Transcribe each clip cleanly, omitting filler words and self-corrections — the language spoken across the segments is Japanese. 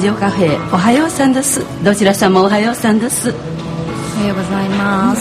ジオカフェおはようさんです。どちらさんもおはようさんです。 おはようございます。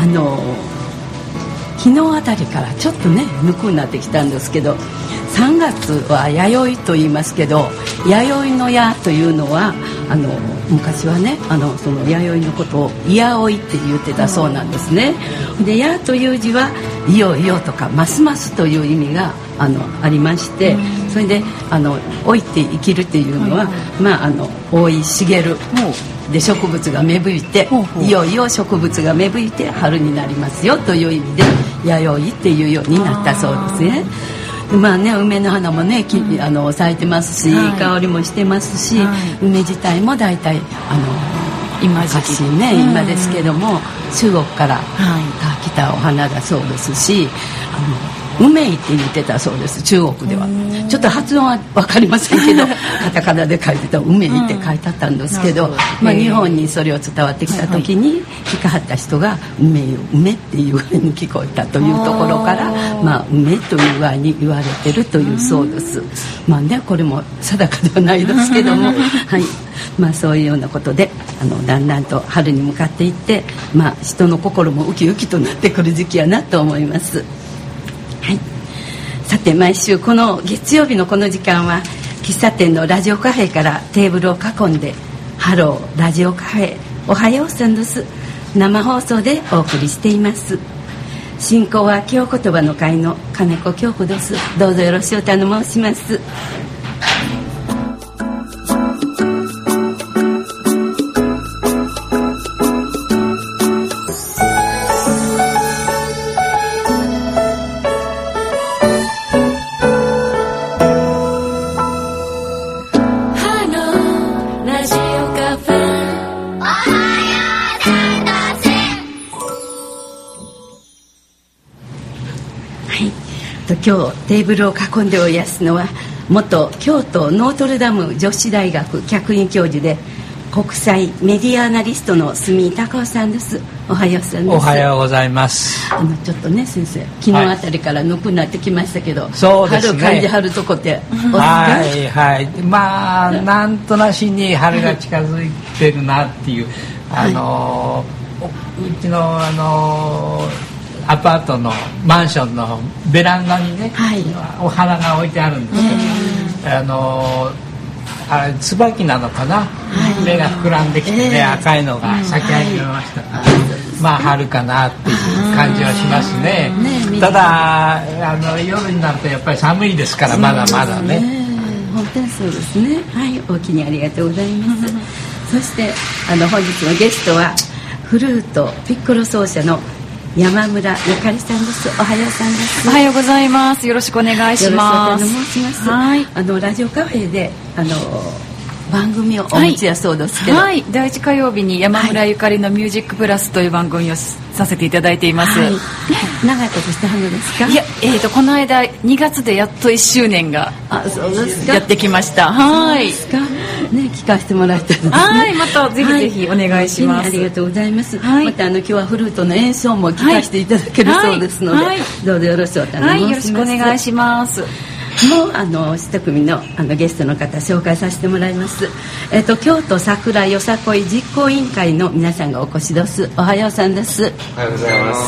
昨日あたりからちょっとねぬくくなってきたんですけど、3月は弥生と言いますけど、弥生の矢というのは昔はねその弥生のことをいやおいって言ってたそうなんですね。で矢という字はいよいよとかますますという意味がありまして、それで老いて生きるっていうのは、老い茂るで植物が芽吹いて、いよいよ植物が芽吹いて春になりますよという意味で弥生っていうようになったそうですね。梅の花もね咲いてますし、香りもしてますし、梅自体もだいたい今時期ね、今ですけども中国から来たお花だそうですし、梅って言ってたそうです。中国ではちょっと発音は分かりませんけどカタカナで書いてた梅って書いてあったんですけど、日本にそれを伝わってきた時に聞かはった人が梅っていう風に聞こえたというところから、梅という具合に言われてるというそうです。これも定かではないですけどもそういうようなことでだんだんと春に向かっていって、人の心もウキウキとなってくる時期やなと思います。さて毎週この月曜日のこの時間は喫茶店のラジオカフェからテーブルを囲んでハローラジオカフェおはようさんです。生放送でお送りしています。進行は京言葉の会の金子京子です。どうぞよろしくお頼申します。今日テーブルを囲んでおりますのは元京都ノートルダム女子大学客員教授で国際メディアアナリストの住井隆夫さんです。おはようさんです。 おはようございます。 ちょっとね先生、昨日あたりからぬくくなってきましたけど、 そうですね、 春感じはるとこってなんとなしに春が近づいてるなっていう、うちのアパートのマンションのベランダにね、お花が置いてあるんですけど、あれ椿なのかな、目が膨らんできてね、赤いのが咲き始めました。春かなっていう感じはしますね。ただ夜になるとやっぱり寒いですから、まだまだね。 本当にそうですね。お気にありがとうございます。そして本日のゲストはフルートピッコロ奏者の山村ゆかりさんです。おはようさんです。 おはようございます。よろしくお願いします。 よろしくお願いします。ラジオカフェで番組をお持ちやそうですけど、 第1火曜日に山村ゆかりのミュージックプラスという番組をさせていただいています。 長いことしてはるのですか？ いや、この間2月でやっと1周年がやってきました。 聞かせてもらいたいですね。 またぜひぜひお願いします。 ありがとうございます。また今日はフルートの演奏も聞かせていただけるそうですので、どうぞよろしくお頼みします。 よろしくお願いします。 もう一組のゲストの方紹介させてもらいます。京都桜よさこい実行委員会の皆さんがお越しです。おはようさんです。 おはようございます。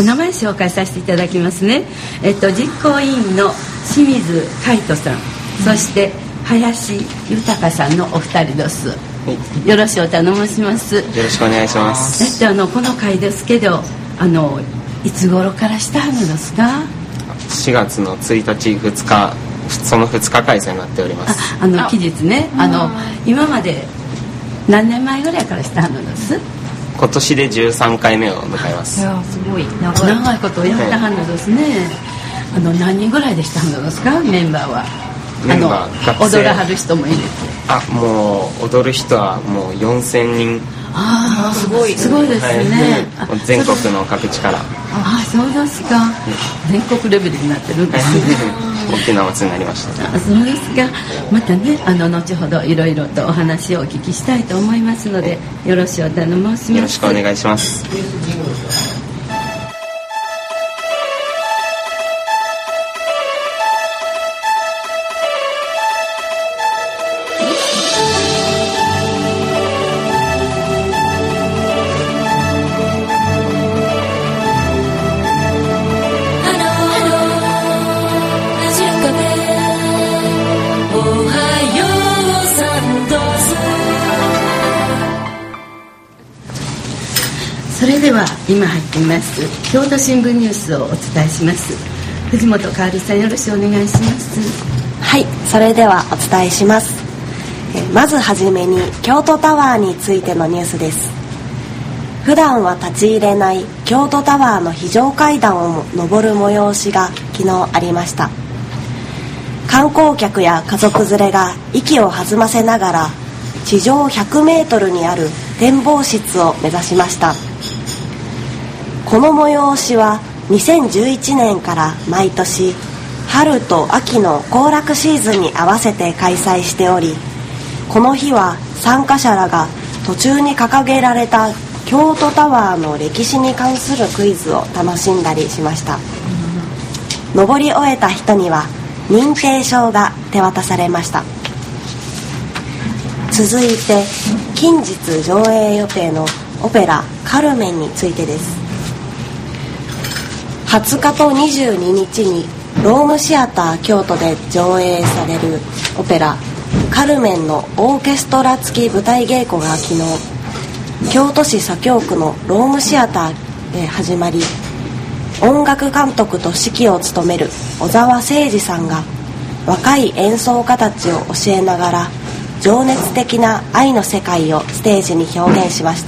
お名前紹介させていただきますね。実行委員の清水海人さん、そして林豊さんのお二人です。よろしくお頼みします。よろしくお願いします。 この会ですけどいつ頃からしたのですか ？4月の1日2日その2日開催になっております。 期日ね、今まで何年前ぐらいからしたのです？ 今年で13回目を迎えます。 いやすごい長いことをやったはんのですね。何人ぐらいでしたのですか？メンバーは踊らはる人もいる。 もう踊る人はもう4000人。 すごいですね。 全国の各地から。 そうですか。全国レベルになってるんですね。 大きなお祭りになりました。 そうですか。またね後ほどいろいろとお話をお聞きしたいと思いますので、よろしくお頼みします。 よろしくお願いします。 れでは今入っています京都新聞ニュースをお伝えします。藤本香織さん、よろしくお願いします。 はい、それではお伝えします。まずはじめに京都タワーについてのニュースです。普段は立ち入れない京都タワーの非常階段を上る催しが昨日ありました。観光客や家族連れが息を弾ませながら地上100メートルにある展望室を目指しました。この催しは2011年から毎年春と秋の行楽シーズンに合わせて開催しており、この日は参加者らが途中に掲げられた京都タワーの歴史に関するクイズを楽しんだりしました。登り終えた人には認定証が手渡されました。続いて近日上映予定のオペラカルメンについてです。20日と22日にロームシアター京都で上映されるオペラカルメンのオーケストラ付き舞台稽古が昨日京都市左京区のロームシアターで始まり、音楽監督と指揮を務める小沢誠二さんが若い演奏家たちを教えながら情熱的な愛の世界をステージに表現しました。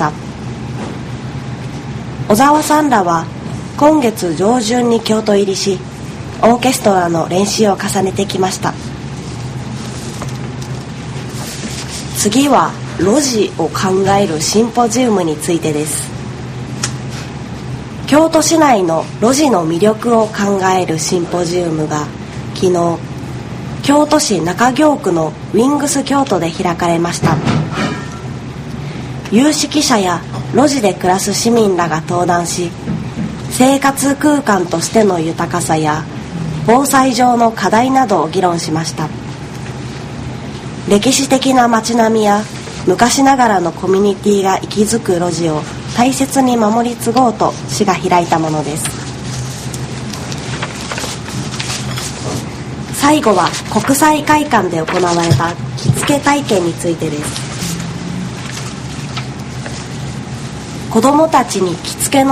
小沢さんらは今月上旬に京都入りし、オーケストラの練習を重ねてきました。次は路地を考えるシンポジウムについてです。京都市内の路地の魅力を考えるシンポジウムが昨日京都市中京区のウィングス京都で開かれました。有識者や路地で暮らす市民らが登壇し、生活空間としての豊かさや防災上の課題などを議論しました。歴史的な街並みや昔ながらのコミュニティが息づく路地を大切に守り継ごうと市が開いたものです。最後は国際会館で行われた着付け体験についてです。子どもたちに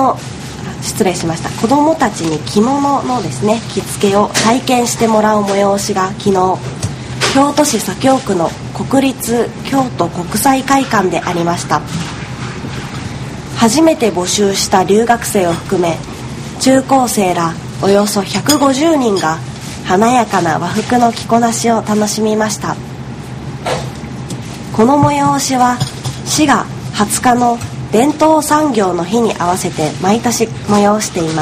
着物のですね、着付けを体験してもらう催しが昨日京都市左京区の国立京都国際会館でありました。初めて募集した留学生を含め中高生らおよそ150人が華やかな和服の着こなしを楽しみました。この催しは市が20日の伝統産業の日に合わせて毎年催しています。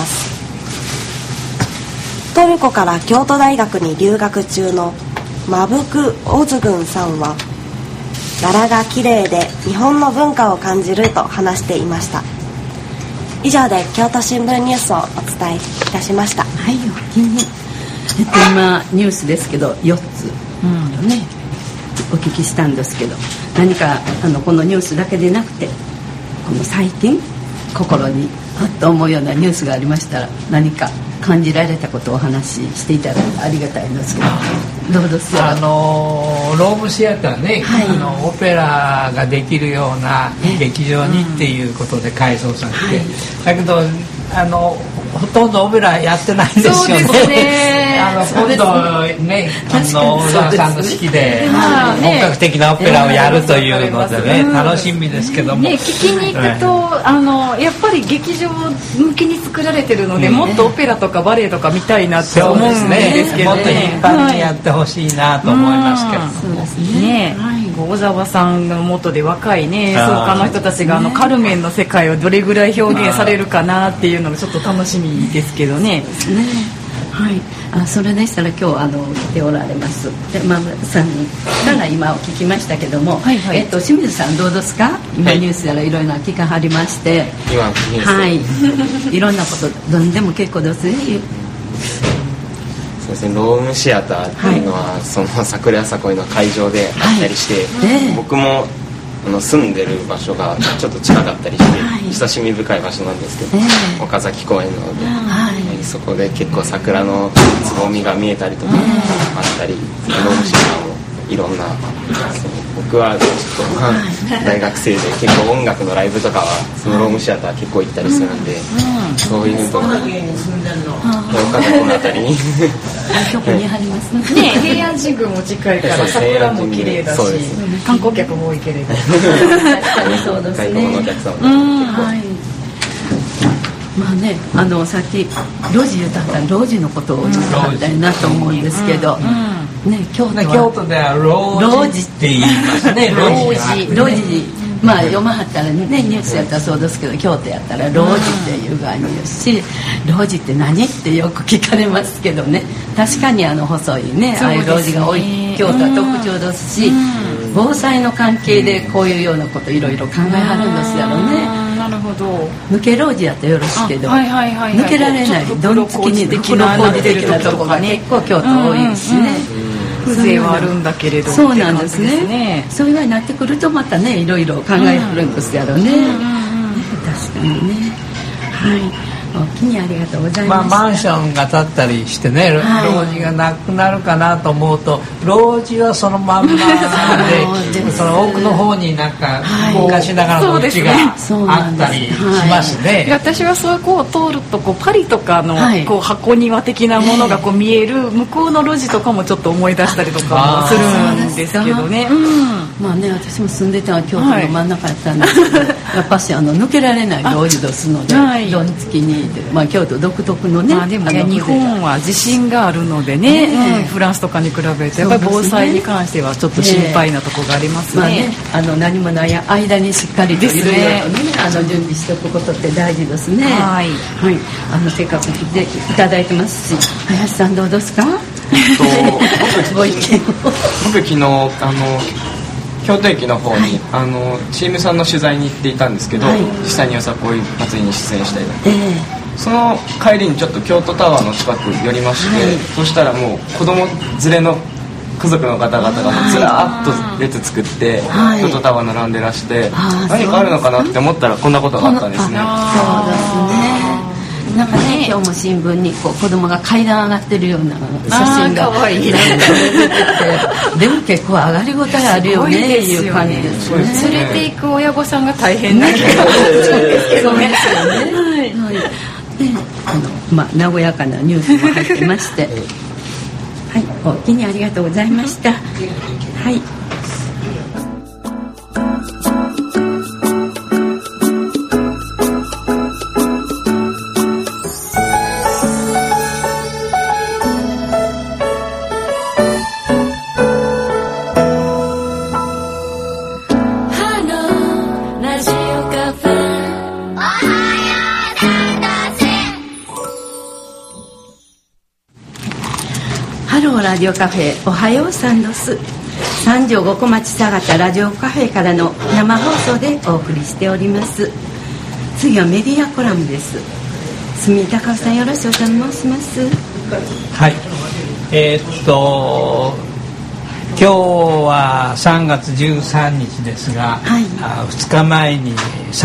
トルコから京都大学に留学中のマブク・オズグンさんは、柄が綺麗で日本の文化を感じると話していました。以上で京都新聞ニュースをお伝えいたしました。 はい、お気に今ニュースですけど4つ、ね、お聞きしたんですけど、何かこのニュースだけでなくて、この最近心にパッと思うようなニュースがありましたら、何か感じられたことをお話ししていただいてありがたいんですけど、どうですか？ ロームシアターね、はい、オペラができるような劇場にっていうことで改装されて、だけどほとんどオペラやってないんですよね。 そうですね。 今度ね、小沢さんの式で本格的なオペラをやるというのでね、楽しみですけども、 ね、聞きに行くと、やっぱり劇場向きに作られてるので、もっとオペラとかバレエとか見たいなって思うんですけどね。 もっと頻繁にやってほしいなと思いますけど。 そうですね。小沢さんの元で若いね、演奏家の人たちがカルメンの世界をどれぐらい表現されるかなっていうのがちょっと楽しみですけどね。 はい、それでしたら今日来ておられますでマムさんから今お聞きましたけども、はいはい、清水さんどうですか？今ニュースやらいろいろな聞かはりまして、 今ニュース、 はい、いろんなこと何でも結構ですね。 そうですね、ロームシアターっていうのは、その桜屋こいの会場であったりして、僕も住んでる場所がちょっと近かったりして、親しみ深い場所なんですけど、岡崎公園なので、そこで結構桜のつぼみが見えたりとかあったり、ロームシアターもいろんな僕僕はちょっと大学生で結構音楽のライブとかはそのロームシアター結構行ったりするんで、そういうのとか岡田この辺りにどこにありますね。平安神宮も近いから桜も綺麗だし、観光客も多いけれどそうですね。 外国のお客さんも結構、 まあね、さっき路地言ったら路地のことを言ったりなと思うんですけど、ね、京都では路地って言いますね。 路地、まあ読まはったらね、ニュースやったらそうですけど、京都やったら路地っていう概念ですし、路地って何ってよく聞かれますけどね、確かに細いね、ああいう路地が多い京都は特徴ですし、防災の関係でこういうようなこといろいろ考えはるんですやろね。 なるほど。 抜け路地やったらよろしいけど、抜けられないどんつきに袋小路的なところが結構京都多いしね。 風情はあるんだけれど、 そうなんですね。そういうようになってくるとまたね、いろいろ考えはるんですやろね。確かにね。はい。お気にありがとうございます。 マンションが建ったりしてね、路地がなくなるかなと思うと、路地はそのまんまでその奥の方になんか昔ながらのお家があったりしますね。 私はそこを通るとパリとかの箱庭的なものが見える向こうの路地とかもちょっと思い出したりとかもするんですけどね。 まあね、私も住んでたのは京都の真ん中やったんですけど、やっぱし抜けられない路地ですので、どんつきに、まあ、京都独特のね、 でも日本は地震があるのでね、フランスとかに比べてやっぱり防災に関してはちょっと心配なところがありますね。 何もない間にしっかりといろいろとね、準備しておくことって大事ですね。はい、せっかく来ていただいてますし、林さんどうですか？ご意見を。 僕昨日京都駅の方にチームさんの取材に行っていたんですけど、実際によさこい祭りに出演したりだと、その帰りにちょっと京都タワーの近く寄りまして、そしたらもう子供連れの家族の方々がもうずらーっと列作って、京都タワー並んでらして、何かあるのかなって思ったらこんなことがあったんですね。 そうですね。なんかね、今日も新聞に子供が階段上がってるような写真が可愛いね。 でも結構上がりごたえあるよねっていう感じですね。 連れて行く親御さんが大変な気がするんですけどね。 和やかなニュースも入ってまして、はい、お気にありがとうございました。はい。ラジオカフェおはようさんどす。三条五小町佐賀ラジオカフェからの生放送でお送りしております。次はメディアコラムです。住井隆さん、よろしくお願いします。 はい、今日は3月13日ですが、2日前に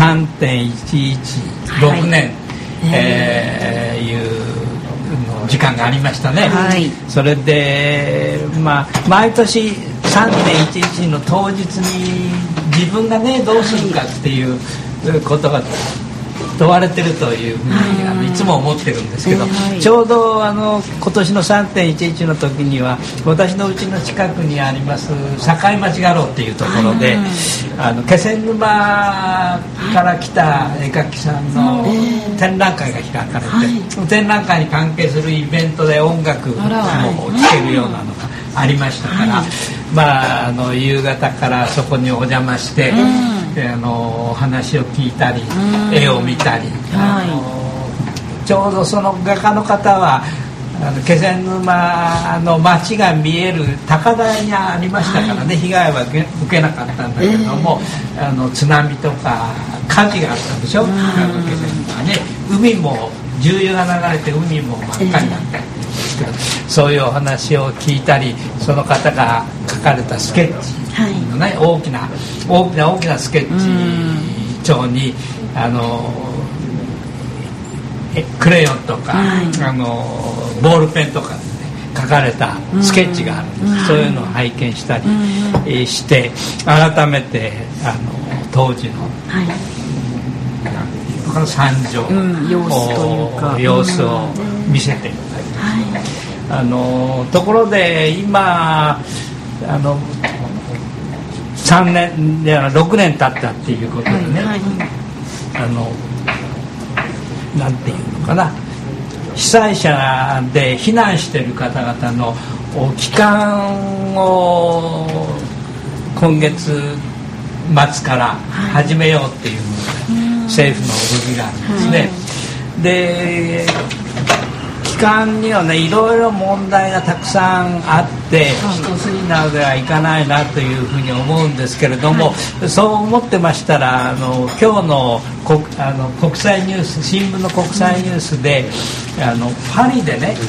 3.11、6年、いう時間がありましたね。それで、毎年 3.11 の当日に自分がねどうするかっていうことが問われてるというふうにいつも思ってるんですけど、ちょうど今年の 3.11 の時には私の家の近くにあります境町画廊っていうところで、気仙沼から来た絵描きさんの展覧会が開かれて、展覧会に関係するイベントで音楽も聴けるようなのがありましたから、夕方からそこにお邪魔して、話を聞いたり、絵を見たり、ちょうどその画家の方は気仙沼の街が見える高台にありましたからね、被害は受けなかったんだけれども、津波とか火事があったでしょ、気仙沼はね。海も重油が流れて海も真っ赤になったりですけど、そういうお話を聞いたり、その方が描かれたスケッチのね、大きなスケッチ帳にクレヨンとか、ボールペンとかで、 書かれたスケッチがあるんです、そういうのを拝見したり、して、改めて当時の、惨状、様子を見せていただいて、ところで今3年で6年経ったっていうことでね、なんていうのかな、被災者で避難している方々の帰還を今月末から始めようっていうので、政府の動きがあるんですね。で、帰還にはね、いろいろ問題がたくさんあって一筋縄ではいかないなというふうに思うんですけれども、そう思ってましたら今日の国際ニュース、新聞の国際ニュースでパリでね、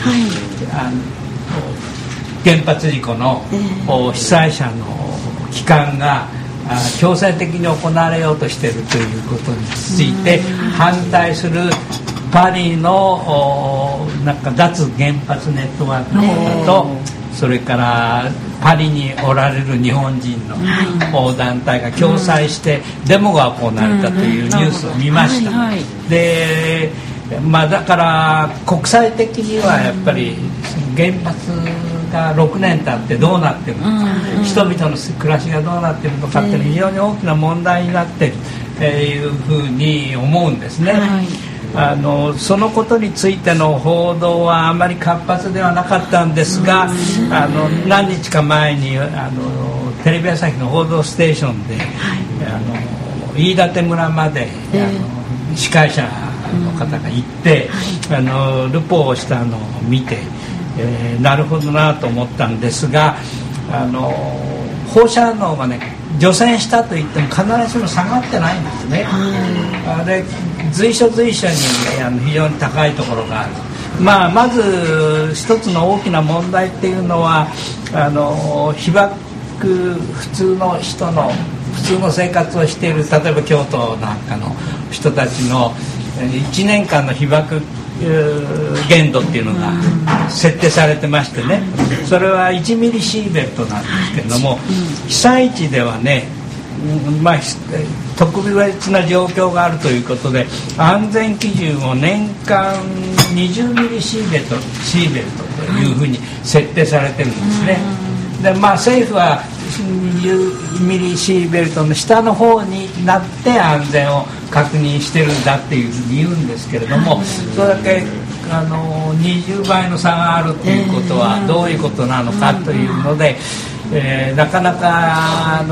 原発事故の被災者の帰還が強制的に行われようとしているということについて反対するパリのなんか脱原発ネットワークの方と、それからパリにおられる日本人の団体が共催してデモが行われたというニュースを見ました。で、だから国際的にはやっぱり原発が6年経ってどうなってるのか、人々の暮らしがどうなってるのかっていうのは非常に大きな問題になっているというふうに思うんですね。そのことについての報道はあまり活発ではなかったんですが、何日か前にテレビ朝日の報道ステーションで、飯舘村まで司会者の方が行って、ルポをしたのを見て、なるほどなと思ったんですが、放射能がね、除染したといっても必ずしも下がってないんですね。で、随所随所に非常に高いところがある。まず一つの大きな問題っていうのは被爆普通の人の普通の生活をしている、例えば京都なんかの人たちの1年間の被爆限度っていうのが設定されてましてね、それは1ミリシーベルトなんですけれども、被災地ではね、特別な状況があるということで安全基準を年間20ミリシーベルトというふうに設定されてるんですね。で、政府は20ミリシーベルトの下の方になって安全を確認してるんだっていうふうに言うんですけれども、それだけ20倍の差があるということはどういうことなのかというので、なかなか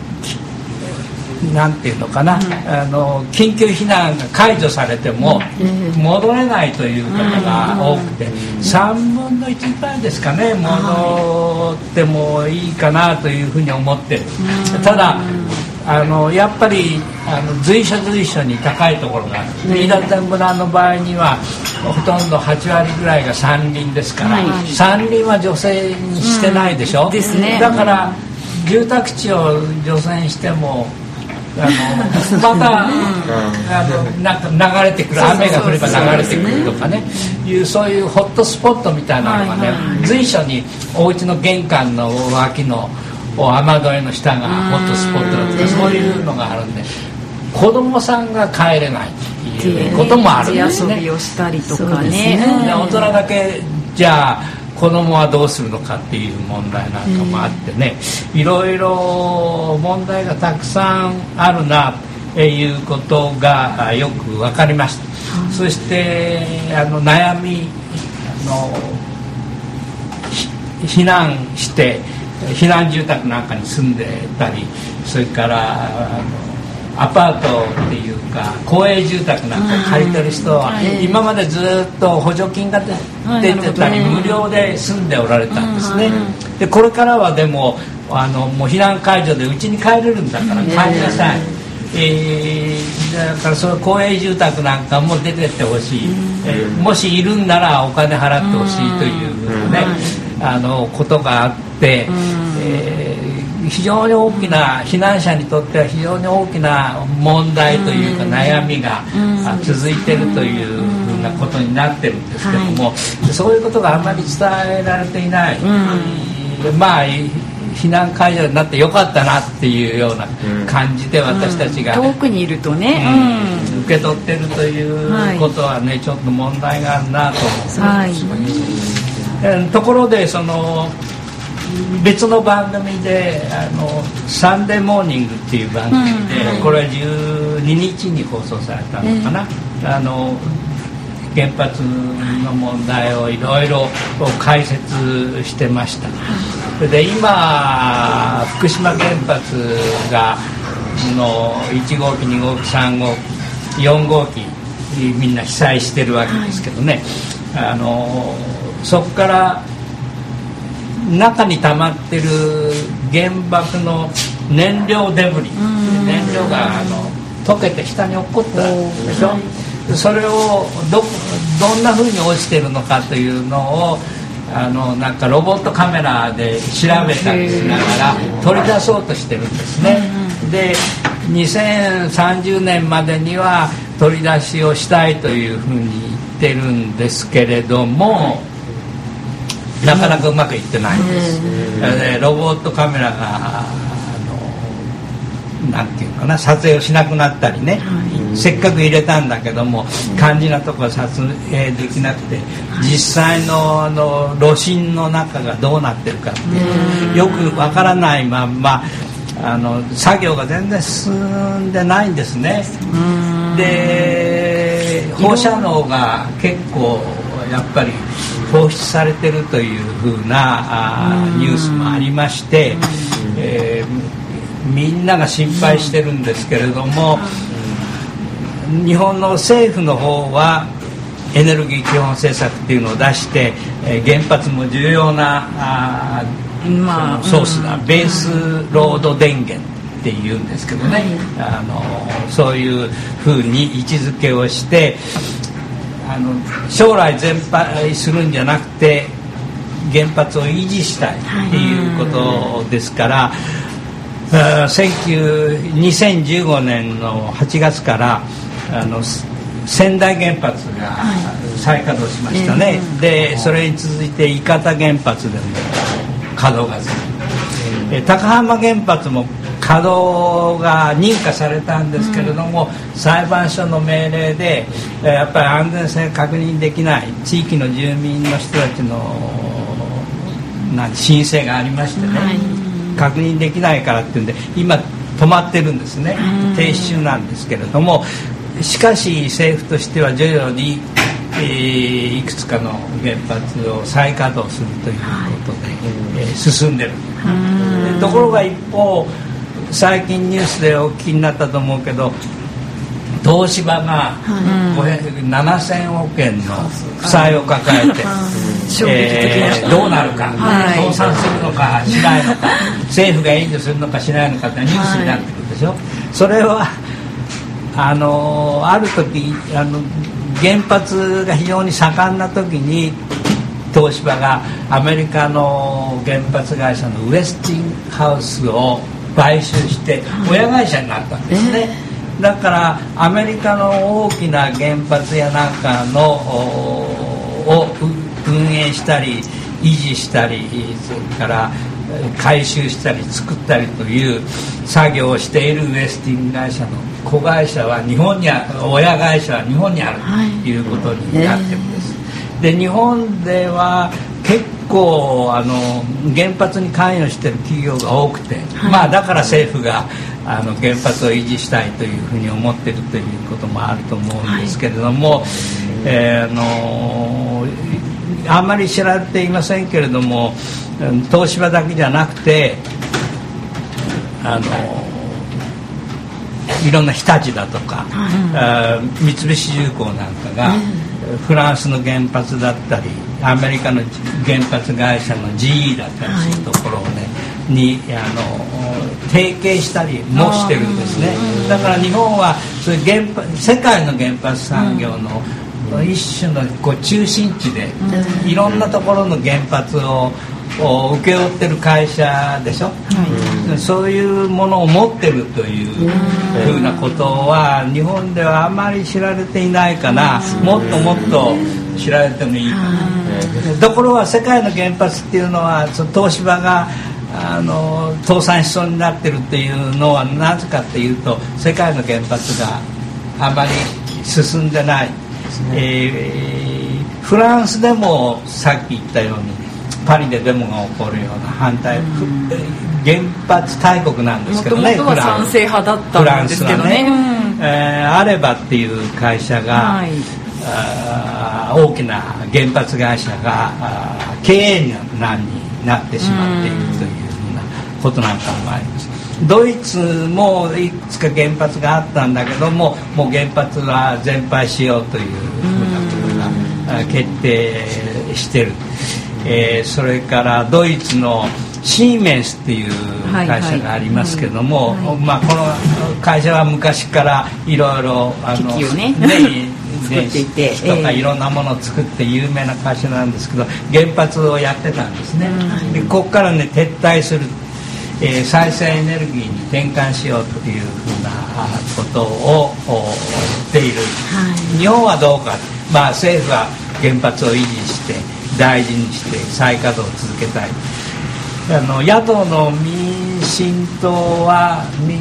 なんていうのかな、緊急避難が解除されても戻れないという方が多くて、3分の1ぐらいですかね、戻ってもいいかなというふうに思ってる。ただやっぱり随所随所に高いところがある。飯舘村の場合にはほとんど8割ぐらいが山林ですから、山林は除染してないでしょ、ですね。だから住宅地を除染してもまたなんか流れてくる、雨が降れば流れてくるとかね、そういうホットスポットみたいなのがね、随所にお家の玄関の脇の雨どいの下がホットスポットだとか、そういうのがあるんで、子供さんが帰れないということもあるんですね。 遊びをしたりとかね。 大人だけじゃあ子供はどうするのかっていう問題なんかもあってね、いろいろ問題がたくさんあるなということがよく分かりました。そして悩み避難して避難住宅なんかに住んでたり、それからアパートっていうか公営住宅なんか借りてる人は今までずっと補助金が出てたり無料で住んでおられたんですね。で、これからはでももう避難解除で家に帰れるんだから帰りなさい、だからその公営住宅なんかも出てってほしい、もしいるんならお金払ってほしいというね、ことがあって、非常に大きな避難者にとっては非常に大きな問題というか悩みが続いているというふうなことになってるんですけども、そういうことがあんまり伝えられていない、まあ避難解除になってよかったなっていうような感じで私たちが、 遠くにいるとね、 受け取ってるということはね、ちょっと問題があるなと思う、ところでその別の番組でサンデーモーニングっていう番組で、これは12日に放送されたのかな、原発の問題をいろいろ解説してました。それで今福島原発がの1号機2号機3号機4号機みんな被災してるわけですけどね、そこから中に溜まってる原爆の燃料デブリ、燃料が溶けて下に落っこったでしょ。それをどんな風に落ちてるのかというのをなんかロボットカメラで調べたりしながら取り出そうとしてるんですね。で2030年までには取り出しをしたいというふうに言ってるんですけれども、なかなかうまくいってないんです。ロボットカメラがなんていうかな、撮影をしなくなったりね、せっかく入れたんだけども肝心なところ撮影できなくて、実際の炉心の中がどうなってるかってよくわからないまんま作業が全然進んでないんですね。で放射能が結構やっぱり放出されてるというふうなニュースもありまして、みんなが心配してるんですけれども、日本の政府の方はエネルギー基本政策っていうのを出して、原発も重要なソースだ、ベースロード電源っていうんですけどね、そういうふうに位置づけをして将来全廃するんじゃなくて原発を維持したいっていうことですから、2015年の8月から仙台原発が再稼働しましたね。でそれに続いて伊方原発でも稼働がする、高浜原発も稼働が認可されたんですけれども、裁判所の命令でやっぱり安全性確認できない、地域の住民の人たちの申請がありましてね、確認できないからっていうんで今止まってるんですね。停止中なんですけれども、しかし政府としては徐々に、いくつかの原発を再稼働するということで、進んでる。ところが一方最近ニュースでお聞きになったと思うけど、東芝が7000億円の負債を抱えて、どうなるか、倒産するのかしないのか、政府が援助するのかしないのかってニュースになってくるでしょ。それはある時原発が非常に盛んな時に東芝がアメリカの原発会社のウェスティンハウスを買収して親会社になったんですね。だからアメリカの大きな原発やなんかを運営したり維持したり、それから回収したり作ったりという作業をしているウェスティン会社の子会社は日本にある、親会社は日本にあるということになってるんです。で日本では結構原発に関与している企業が多くて、だから政府が原発を維持したいというふうに思っているということもあると思うんですけれども、あんまり知られていませんけれども、東芝だけじゃなくていろんな日立だとか、三菱重工なんかがフランスの原発だったりアメリカの原発会社の GE だったりするところをね、に提携したりもしてるんですね。だから日本はそういう世界の原発産業の一種の中心地で、いろんなところの原発を請け負ってる会社でしょ、そういうものを持ってるというふうなことは日本ではあまり知られていないかな。もっともっと知られてもいいかな。ところが世界の原発っていうのは東芝が倒産しそうになってるっていうのはなぜかっていうと、世界の原発があまり進んでない、フランスでもさっき言ったようにパリでデモが起こるような反対、原発大国なんですけどね、 もともとは賛成派だったんですけどね、 アレバっていう会社が、大きな原発会社が経営難になってしまっているというふうなことなんかもあります。ドイツもいくつか原発があったんだけども、もう原発は全廃しようというふうなことが決定してる。それからドイツのシーメンスっていう会社がありますけども、この会社は昔からいろいろ電子とかいろんなものを作って有名な会社なんですけど、原発をやってたんですね。でここからね撤退する、再生エネルギーに転換しようというふうなことを言っている、日本はどうか、政府は原発を維持して大事にして再稼働を続けたい。野党の民進党は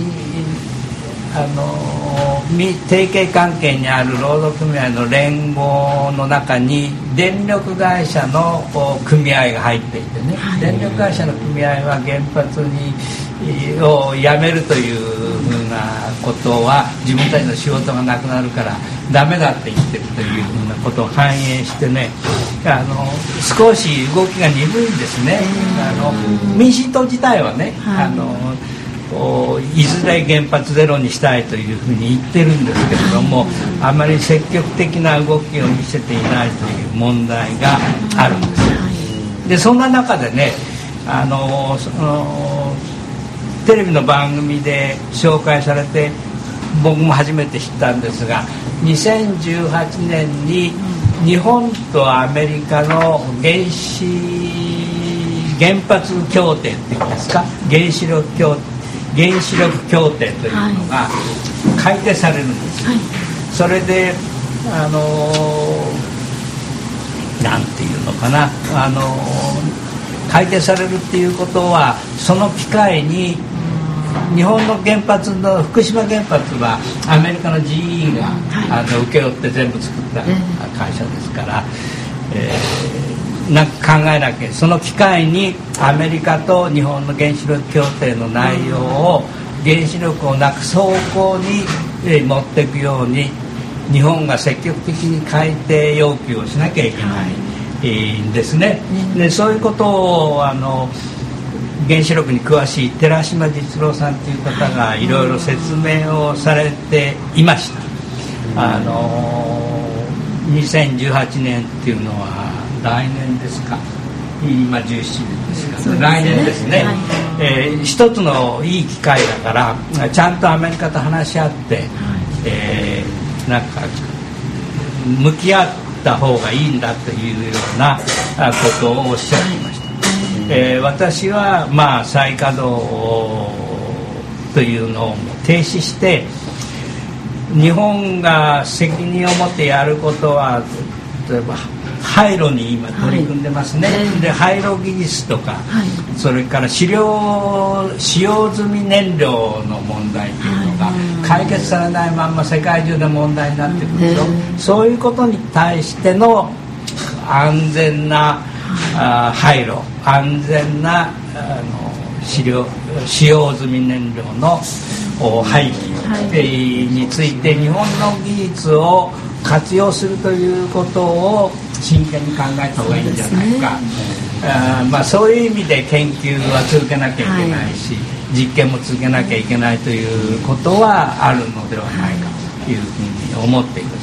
提携関係にある労働組合の連合の中に電力会社の組合が入っていてね、電力会社の組合は原発をやめるというふうなことは自分たちの仕事がなくなるからダメだって言ってるというふうなことを反映してね、少し動きが鈍いんですね。民進党自体はね、いずれ原発ゼロにしたいというふうに言ってるんですけれども、あまり積極的な動きを見せていないという問題があるんです。でそんな中でね、テレビの番組で紹介されて僕も初めて知ったんですが、2018年に日本とアメリカの原発協定っていうんですか、原子力協定というのが改定されるんです、それでなんていうのかな、改定されるっていうことは、その機会に日本の原発の福島原発はアメリカの GE が、請け負って全部作った会社ですから、なんか考えなきゃ、その機会にアメリカと日本の原子力協定の内容を原子力をなくす方向に持っていくように日本が積極的に改定要求をしなきゃいけないんですね。でそういうことを原子力に詳しい寺島実郎さんという方がいろいろ説明をされていました。2018年っていうのは来年ですか、今17年ですか、来年ですね、一つのいい機会だからちゃんとアメリカと話し合って、なんか向き合った方がいいんだというようなことをおっしゃっていました。私は再稼働というのを停止して、日本が責任を持ってやることは、例えば廃炉に今取り組んでますね、で廃炉技術とか、それから使用済み燃料の問題というのが解決されないまんま世界中で問題になってくるでしょ、そういうことに対しての安全な廃炉、安全な使用済み燃料の廃棄について日本の技術を活用するということを真剣に考えた方がいいんじゃないか、そういう意味で研究は続けなきゃいけないし、実験も続けなきゃいけないということはあるのではないかというふうに思っています。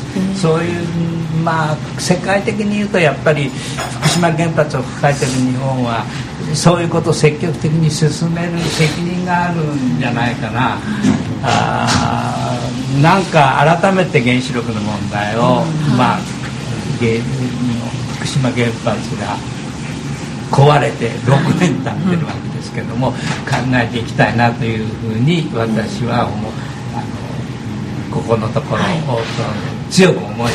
そういう世界的に言うとやっぱり福島原発を抱えている日本はそういうことを積極的に進める責任があるんじゃないかな。なんか改めて原子力の問題を、福島原発が壊れて6年経ってるわけですけども、考えていきたいなというふうに私は思う、ここのところを強く思いました。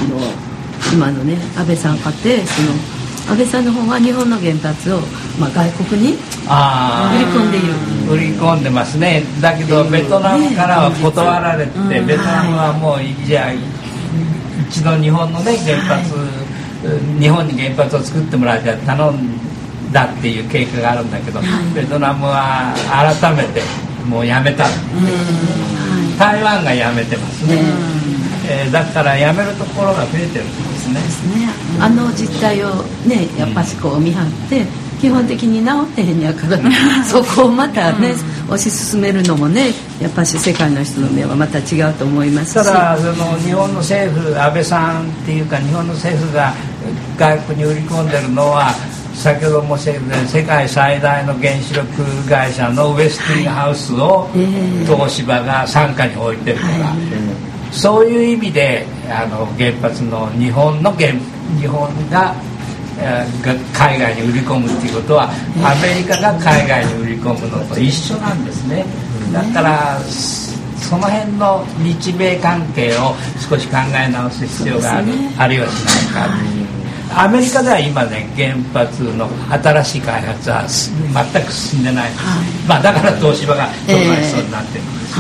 今のね安倍さんかって安倍さんの方は日本の原発を、外国に売り込んでいる。 売り込んでますね。だけどベトナムからは断られて、ベトナムはもうじゃあ一度日本のね原発、日本に原発を作ってもらいたい頼んだっていう経過があるんだけど、ベトナムは改めてもうやめた。台湾がやめてますね。だからやめるところが増えてるんですね。 実態をねやっぱしこう見張って基本的に治ってへんやからそこをまたね推し進めるのもねやっぱし世界の人の目はまた違うと思いますし、 ただ日本の政府安倍さんっていうか日本の政府が外国に売り込んでるのは先ほど申し上げた世界最大の原子力会社のウェスティングハウスを東芝が傘下に置いてるから、そういう意味で原発の日本が海外に売り込むっていうことはアメリカが海外に売り込むのと一緒なんですね。だからその辺の日米関係を少し考え直す必要がある、あるいはしないか。アメリカでは今ね原発の新しい開発は全く進んでないんです、だから東芝がどうなりそうになってるんです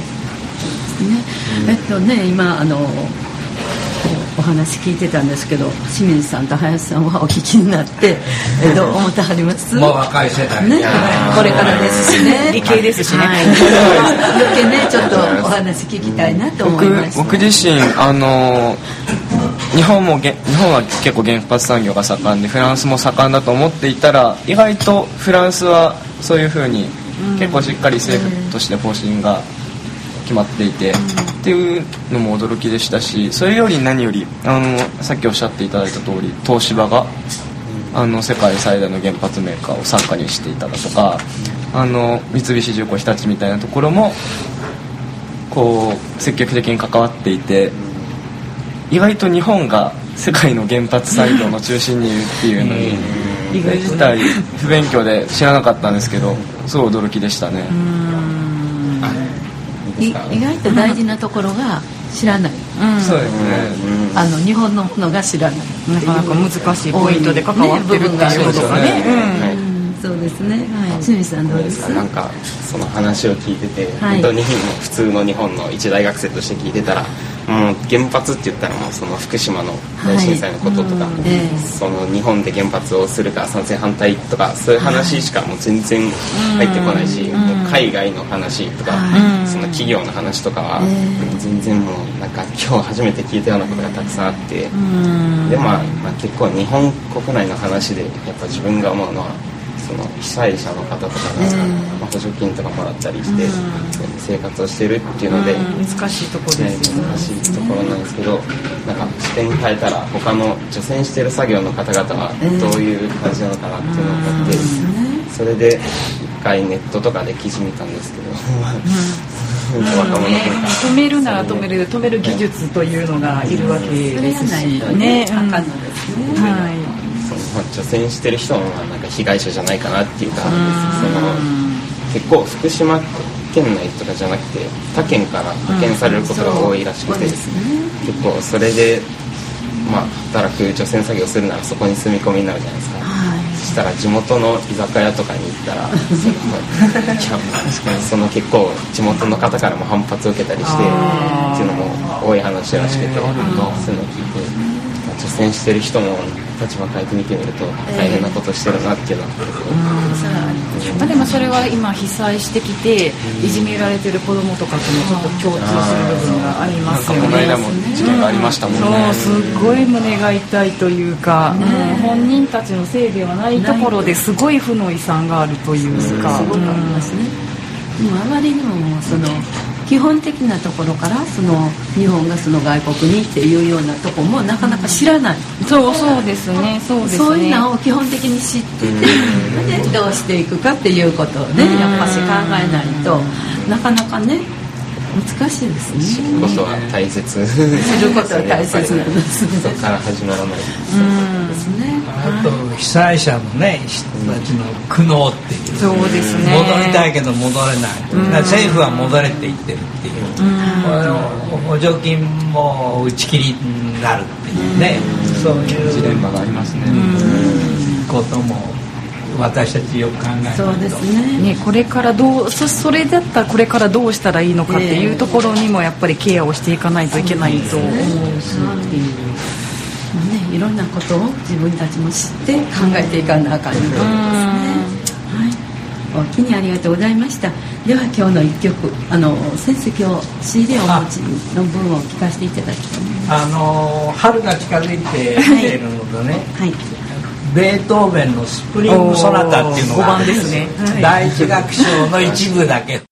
よね。 今お話聞いてたんですけど清水さんと林さんはお聞きになってどう思ってはります？ もう若い世代ね、これからですしね理系ですしね、 余計ねちょっとお話聞きたいなと思いました。 僕自身日本は結構原発産業が盛んでフランスも盛んだと思っていたら意外とフランスはそういうふうに結構しっかり政府として方針が決まっていて、っていうのも驚きでしたし、それより何よりさっきおっしゃっていただいた通り東芝が世界最大の原発メーカーを傘下にしていただとか三菱重工日立みたいなところもこう積極的に関わっていて、意外と日本が世界の原発産業の中心にいるっていうのにそれ自体不勉強で知らなかったんですけどすごい驚きでしたね。 意外と大事なところが知らない、 そうですね、 日本のものが知らない、 なかなか難しいポイントで関わってるっていうことがね。 そうですね。清水さんどうですか？ なんかその話を聞いてて、本当に普通の日本の一大学生として聞いてたら、原発って言ったらもうその福島の大震災のこととか、その日本で原発をするか賛成反対とかそういう話しかもう全然入ってこないし、もう海外の話とか、その企業の話とかは全然もうなんか今日初めて聞いたようなことがたくさんあって、で結構日本国内の話でやっぱ自分が思うのはその被災者の方とかが補助金とかもらったりして生活をしてるっていうので難しいところですよね。 難しいところなんですけど、なんか視点変えたら他の除染してる作業の方々はどういう感じなのかなっていうのがあって、それで一回ネットとかで記事見たんですけど止めるなら止める技術というのがいるわけですしね。 除染してる人もなんか被害者じゃないかなっていうか、結構福島県内とかじゃなくて他県から派遣されることが多いらしくて、結構それで働く除染作業するならそこに住み込みになるじゃないですか。そしたら地元の居酒屋とかに行ったらその結構地元の方からも反発を受けたりしてっていうのも多い話らしくて、そういうのを聞いて除染してる人も立場変えて見てみると大変なことしてるなっていうのは、 でもそれは今被災してきていじめられてる子どもとかともちょっと共通する部分がありますよね。 この間も事件がありましたもんね。 すごい胸が痛いというか、本人たちのせいではないところですごい負の遺産があるというか、 すごくありますね。でもあまりにもその基本的なところからその日本がその外国にっていうようなところもなかなか知らない、 そうですね。 そういうのを基本的に知ってて、でどうしていくかっていうことをねやっぱし考えないとなかなかね難しいですね。 知ることは大切。知ることは大切なんですね。 そこから始まらないですね。 あと被災者のね人たちの苦悩っていう、 そうですね、 戻りたいけど戻れない、政府は戻れって言ってるっていう、補助金も打ち切りになるっていうね、そういうジレンマがありますね。 ことも私たちよく考える。 そうですね。 これからそれだったらこれからどうしたらいいのかっていうところにもやっぱりケアをしていかないといけないと思うし、 いろんなことを自分たちも知って考えていかなあかんということですね。はい、お気にありがとうございました。では今日の一曲、先生今日 CD をお持ちの分を聞かせていただきたいと思います。 春が近づいてきているのでね、 はい、 ベートーベンのスプリングソナタっていうのが 5番ですね、 第一楽章の一部だけ。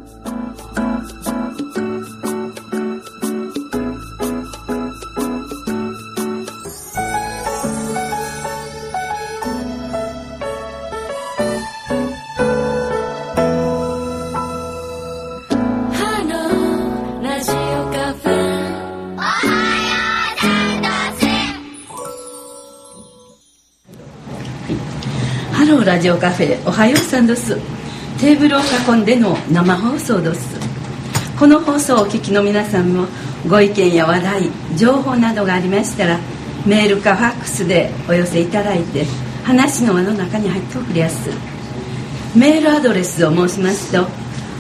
ハローラジオカフェおはようさんです。テーブルを囲んでの生放送です。この放送をお聞きの皆さんもご意見や話題、情報などがありましたらメールかファックスでお寄せいただいて話の輪の中に入っておくれやす。メールアドレスを申しますと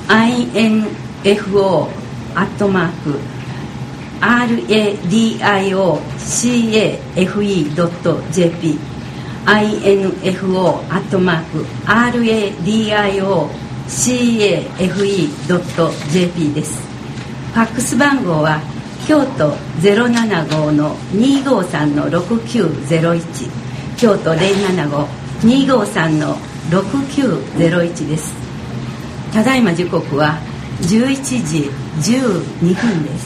info@radiocafE.jp info@radiocafE.jp です。ファックス番号は京都 075-253-6901 京都 075-253-6901 です。ただいま時刻は11時12分です。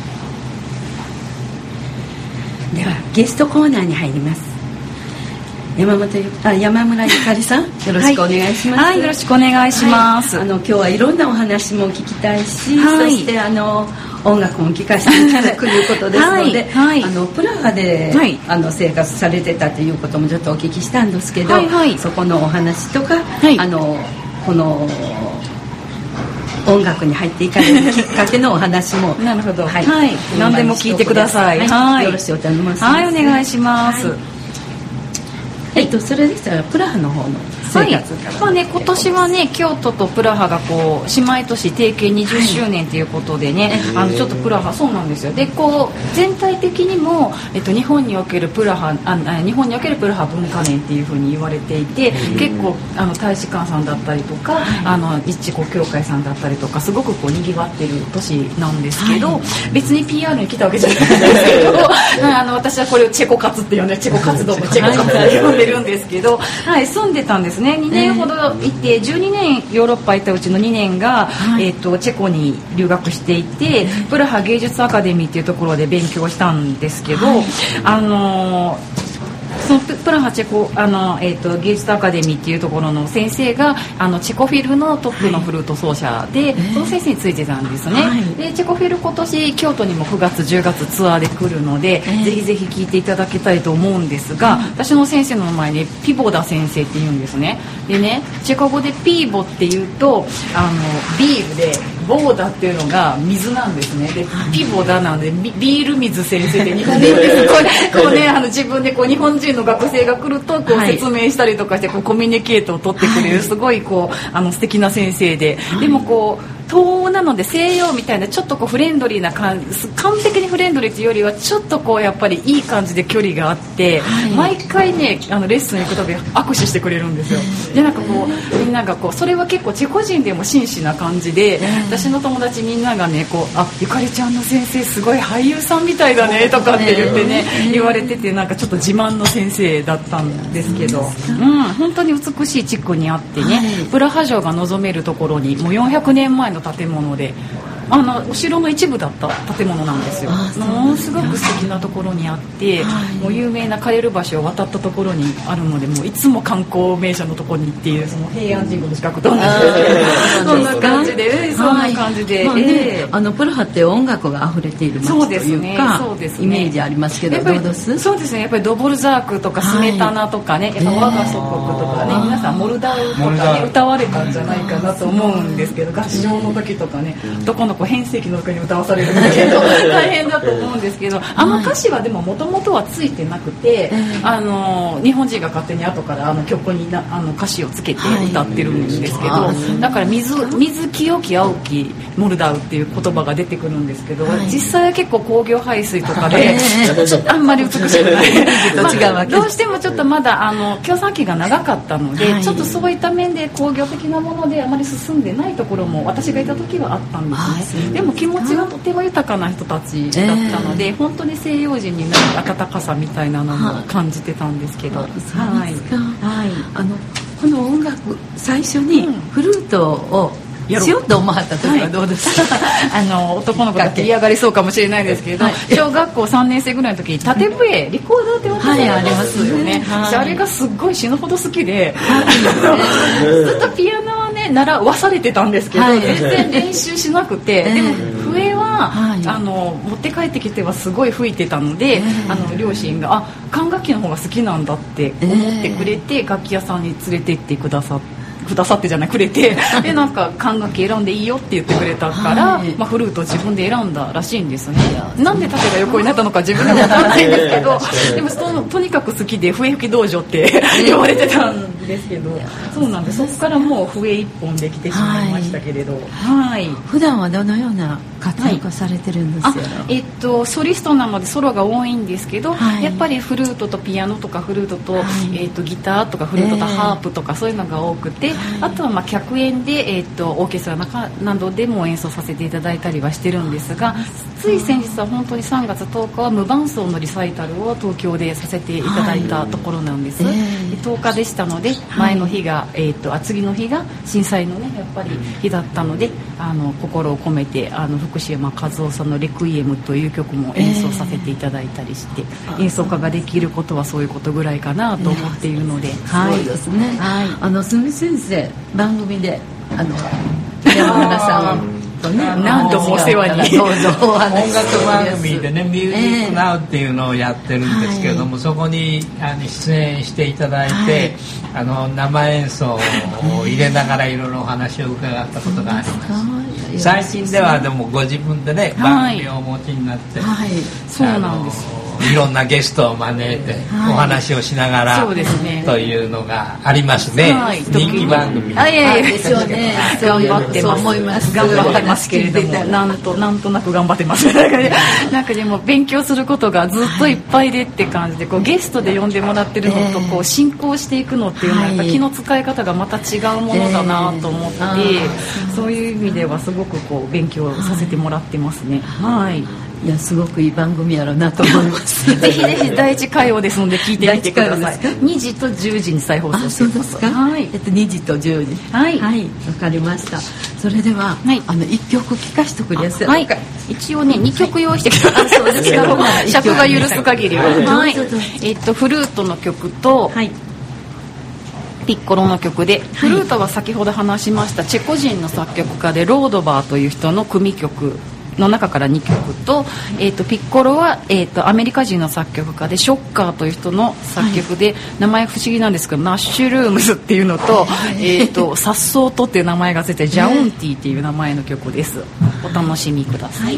ではゲストコーナーに入ります。山村ゆかりさん、よろしくお願いします。 はい、よろしくお願いします。 今日はいろんなお話も聞きたいし、そして音楽も聴かせていただくということですので、プラハで、生活されてたということもちょっとお聞きしたんですけど、そこのお話とか、この音楽に入っていかれるきっかけのお話もなるほど、何でも聞いてください。 よろしくお頼みます。 はい、お願いします。 それでしたらプラハの方の生活から、 今年はね京都とプラハが姉妹都市提携20周年ということでね、ちょっとプラハそうなんですよ。で全体的にも、日本におけるプラハ文化年っていうふうに言われていて、結構大使館さんだったりとか、一国教会さんだったりとかすごくにぎわってる都市なんですけど、別に PR に来たわけじゃないんですけど私はこれをチェコ活って呼んで、チェコ活動もチェコ活って呼んでるんですけど、住んでたんですね。2年ほどいて、12年ヨーロッパ行ったうちの2年が、チェコに留学していて、プラハ芸術アカデミーっていうところで勉強したんですけど、そのプラハチェコ芸術アカデミーっていうところの先生がチェコフィルのトップのフルート奏者で、その先生についてたんですね。でチェコフィル今年京都にも9月10月ツアーで来るので、ぜひぜひ聴いていただきたいと思うんですが、私の先生の名前ねピボダ先生って言うんですね。でね、チェコ語でピーボっていうとビールで、ボーダっていうのが水なんですね。でピボダなのでビール水先生で日本で言うんです自分で日本人の学生が来ると説明したりとかしてコミュニケートを取ってくれる、すごい素敵な先生で、でも東欧なので西洋みたいなちょっとフレンドリーな完璧にフレンドリーというよりはちょっとやっぱりいい感じで距離があって、毎回ねレッスンに行くたび握手してくれるんですよ。でみんながそれは結構チェコ人でも真摯な感じで、私の友達みんながねゆかりちゃんの先生すごい俳優さんみたいだねとかって言ってね言われてて、ちょっと自慢の先生だったんですけど、本当に美しい地区にあってね、プラハ城が望めるところにもう400年前の建物でお城の一部だった建物なんですよ。ものすごく素敵なところにあって、もう有名なカエル橋を渡ったところにあるので、もういつも観光名所のところに行っている、その平安神宮の近くと同じそんな感じで、そんな感じで、 プラハって音楽が溢れている街というか、イメージありますけど、どうです？ そうですね、やっぱりドボルザークとかスメタナとかね、やっぱ我が祖国とかね、皆さんモルダウとかね歌われたんじゃないかなと思うんですけど、合唱の時とかね、男の子変声期の時に歌わされるんだけど大変だと思うんですけど、歌詞はでも元々はついてなくて、日本人が勝手に後から曲に歌詞をつけて歌ってるんですけど、だから水清き青きモルダウっていう言葉が出てくるんですけど、実際は結構工業排水とかであんまり美しくないどうしてもちょっとまだ共産期が長かったので、ちょっとそういった面で工業的なものであまり進んでないところも私がいた時はあったんですね。でも気持ちはとても豊かな人たちだったので、本当に西洋人になる温かさみたいなのも感じてたんですけど、 この音楽最初にフルートをしようと思わはった時はどうですか？ 男の子だって嫌がりそうかもしれないですけど、小学校3年生ぐらいの時に縦笛リコーダーって音がありますよね。あれがすっごい死ぬほど好きで、ずっとピアノはね習わされてたんですけど、全然練習しなくて、でも笛は持って帰ってきてはすごい吹いてたので、両親が管楽器の方が好きなんだって思ってくれて、楽器屋さんに連れて行ってくださってじゃないくれて、でなんか管楽器選んでいいよって言ってくれたから、フルートを自分で選んだらしいんですね。なんで縦が横になったのか自分でも分からないんですけど、でもとにかく好きで笛吹き道場って言われてたんですけど、そうなんです。そこからもう笛一本できてしまいましたけれど、 普段はどのような活躍されてるんですよ？ ソリストなのでソロが多いんですけど、やっぱりフルートとピアノとかフルートと、ギターとかフルートとハープとかそういうのが多くて、あとは客演で、オーケストラなどでも演奏させていただいたりはしてるんですが、つい先日は本当に3月10日は無伴奏のリサイタルを東京でさせていただいたところなんです、10日でしたので、前の日が、次の日が震災のねやっぱり日だったので、心を込めて福島和夫さんのレクイエムという曲も演奏させていただいたりして、演奏家ができることはそういうことぐらいかなと思っているので、 そうですね。鈴木先生番組で山村さんとね何度もお世話にどうぞお話し音楽番組でね、ミュージックナウっていうのをやってるんですけれども、そこに出演していただいて、生演奏を入れながらいろいろお話を伺ったことがあります。最近ではでもご自分でね、番組をお持ちになって、 そうなんです。 いろんなゲストを招いてお話をしながら、というのがありますね。人気番組ですよね。 頑張ってます。 思います。 頑張ってますけれども、なんとなく頑張ってます。なんかでも勉強することがずっといっぱいでって感じで、ゲストで呼んでもらってるのと進行していくのっていうのはやっぱ気の使い方がまた違うものだなと思って、そういう意味ではすごく勉強させてもらってますね。 いや、すごくいい番組やろうなと思いますぜひぜひ第1火曜ですので聞いてみてください。2時と10時に再放送してます。 そうですか。2時と10時。わかりました。それでは、1曲聴かしてくれやすい。 一応ね2曲用意してください。そうですか。尺が許す限りは。フルートの曲と、ピッコロの曲で、フルートは先ほど話しましたチェコ人の作曲家でロードバーという人の組曲の中から2曲と、ピッコロは、アメリカ人の作曲家でショッカーという人の作曲で、名前不思議なんですけどナッシュルームズっていうのと、サッソートっていう名前がついてジャオンティっていう名前の曲です。お楽しみください。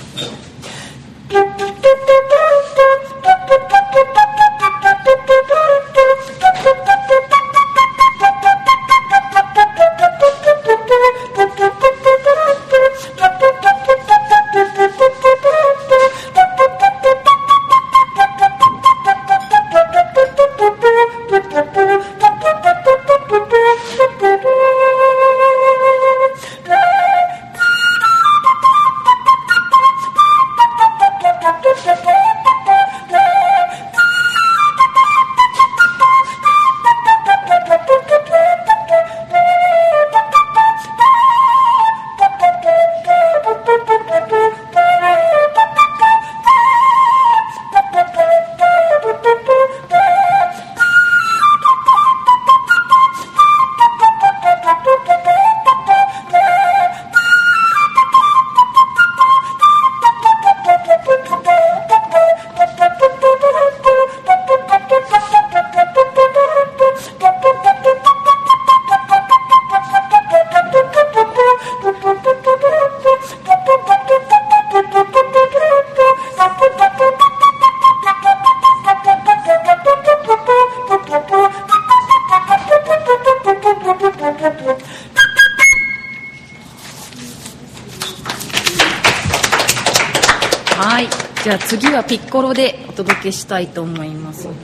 はい、じゃあ次はピッコロでお届けしたいと思います。はい、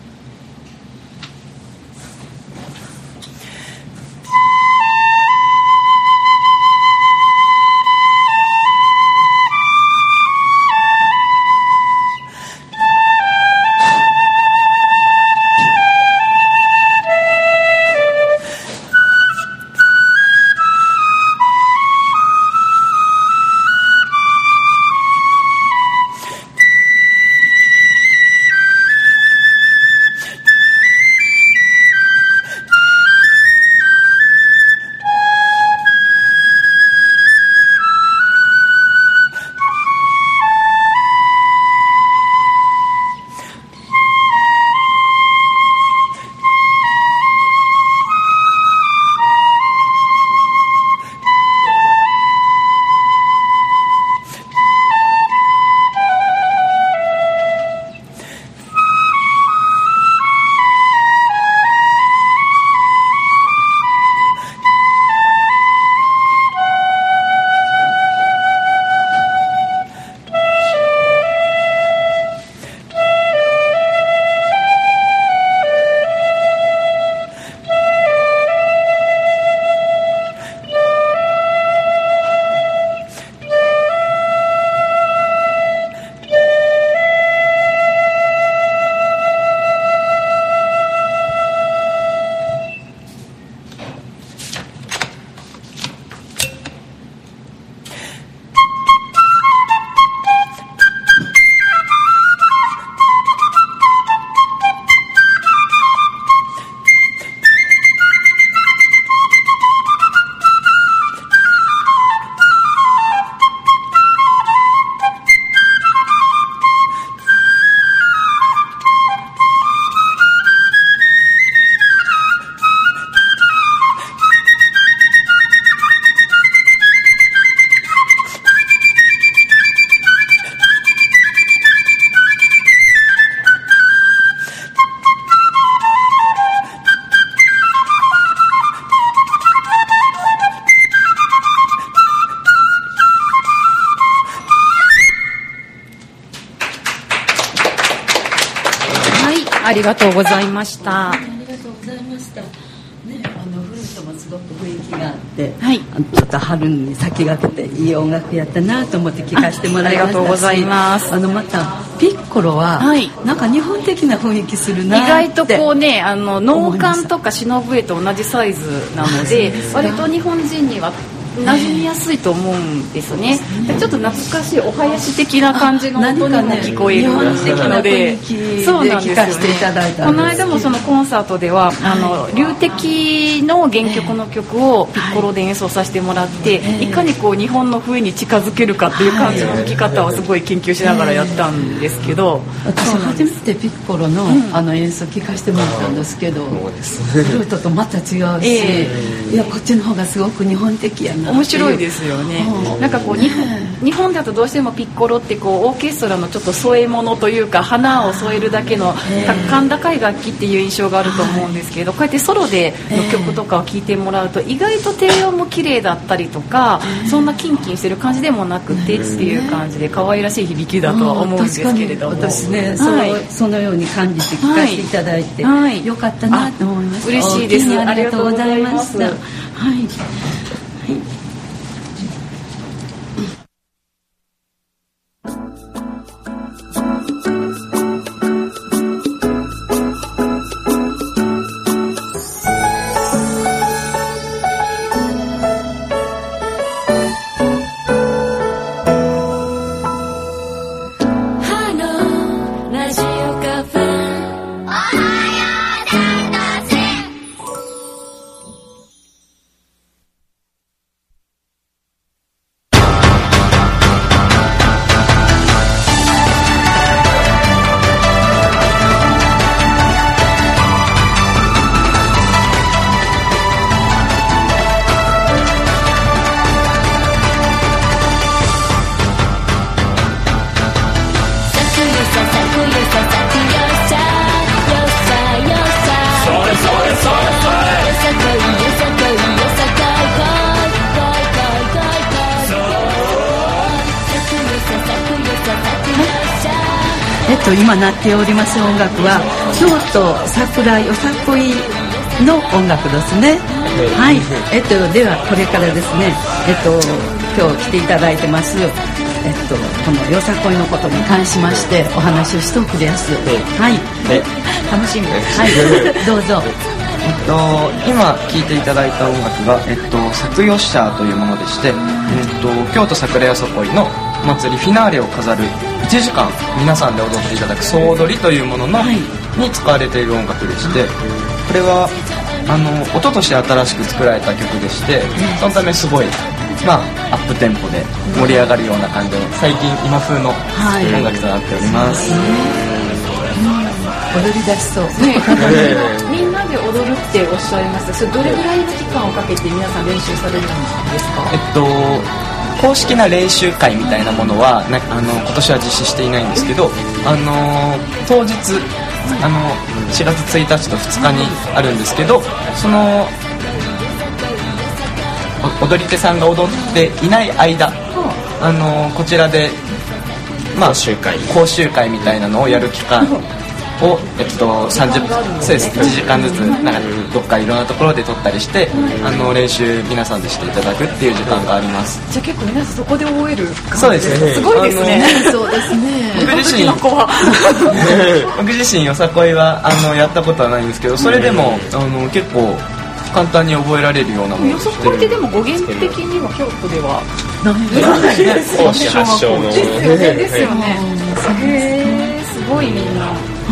ありがとうございました。 ありがとうございました。ね、フルートもすごく雰囲気があって、 はい、 ちょっと春に先駆けていい音楽やったなと思って聞かせてもらいましたし、 ありがとうございます。 またピッコロは、はい、なんか日本的な雰囲気するなって。 意外とこうね、能管とか忍笛と同じサイズなので、割と日本人には馴染みやすいと思うんですね。ちょっと懐かしいお囃子的な感じの音にも聞こえるので、そうなんですよね。この間もそのコンサートでは龍笛の原曲の曲をピッコロで演奏させてもらって、いかにこう日本の笛に近づけるかっていう感じの吹き方をすごい研究しながらやったんですけど、 私初めてピッコロの演奏聞かせてもらったんですけど、フルートとまた違うし、いやこっちの方がすごく日本的やな面白いですよね。なんかこう日本だとどうしてもピッコロってこうオーケストラのちょっと添え物というか花を添えるだけの甲高い楽器っていう印象があると思うんですけど、こうやってソロでの曲とかを聴いてもらうと意外と低音も綺麗だったりとか、そんなキンキンしてる感じでもなくてっていう感じで可愛らしい響きだとは思うんですけれども、 私ね、そのように感じて聞かせていただいて、よかったなと思います。 嬉しいです。 ありがとうございました。はい。今鳴っております音楽は京都桜よさこいの音楽ですね。はい。ではこれからですね、今日来ていただいてます、このよさこいのことに関しましてお話をしておくです。はい。 楽しみです。 はい。どうぞ。 今聴いていただいた音楽が作よっしゃーというものでして、京都桜よさこいのお祭りフィナーレを飾る1時間皆さんで踊っていただく総踊りというものの、に使われている音楽でして、これは一昨年新しく作られた曲でして、そのためすごいアップテンポで盛り上がるような感じの最近今風の音楽となっております。 踊り出しそう。 みんなで踊るっておっしゃいました。それどれぐらいの期間をかけて皆さん練習されるんですか？ 公式な練習会みたいなものは今年は実施していないんですけど、当日4月1日と2日にあるんですけど、その踊り手さんが踊っていない間、こちらで講習会みたいなのをやる期間を、30分、そうです、1時間ずつなんかどっかいろんなところで撮ったりして、練習皆さんでしていただくっていう時間があります。 じゃあ結構皆さんそこで覚える感じですか？ そうですね。 すごいですね。 そうですね。 僕自身よさこいはやったことはないんですけど、それでも結構簡単に覚えられるようなものをしてる。 よさこいってでも語源的には京都ではないですね。発祥のですよね。すごいみんな。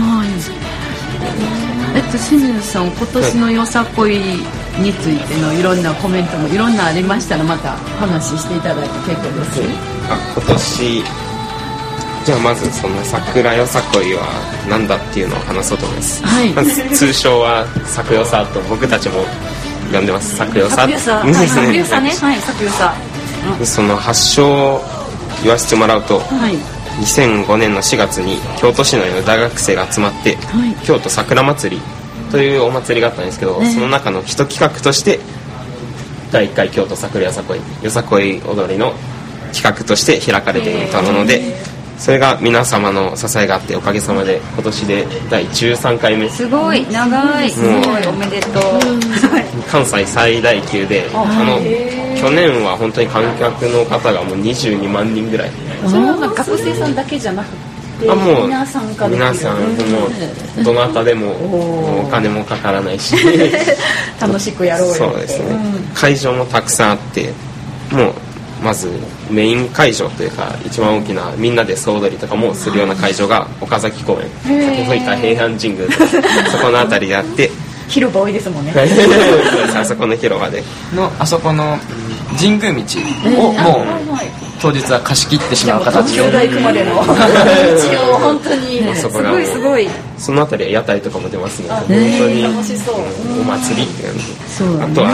清水さん、今年のよさこいについてのいろんなコメントもいろんなありましたらまた話していただいて結構です。 今年じゃあまずその桜よさこいは何だっていうのを話そうと思います。まず通称は作よさと僕たちも呼んでます。作よさね。はい、作よさ。 その発祥を言わせてもらうと、2005年の4月に京都市内の大学生が集まって、京都桜祭りというお祭りがあったんですけど、その中の一企画として第1回京都桜よさこいよさこい踊りの企画として開かれていたもので、それが皆様の支えがあっておかげさまで今年で第13回目。 すごい長い。すごいおめでとう。 関西最大級で、去年は本当に観客の方がもう22万人ぐらい。 それは学生さんだけじゃなくてもう皆さんもうどなたでもお金もかからないし楽しくやろうよって。 そうですね。会場もたくさんあって、もうまずメイン会場というか一番大きなみんなで総踊りとかもするような会場が岡崎公園、先ほど言った平安神宮とかそこの辺りであって広場多いですもんね。 あそこの広場であそこの神宮道をもう当日は貸し切ってしまう形で、 東京大行くまでの道を本当にすごいすごい。 その辺りは屋台とかも出ますので、本当に楽しそう。 お祭りって感じ。あとは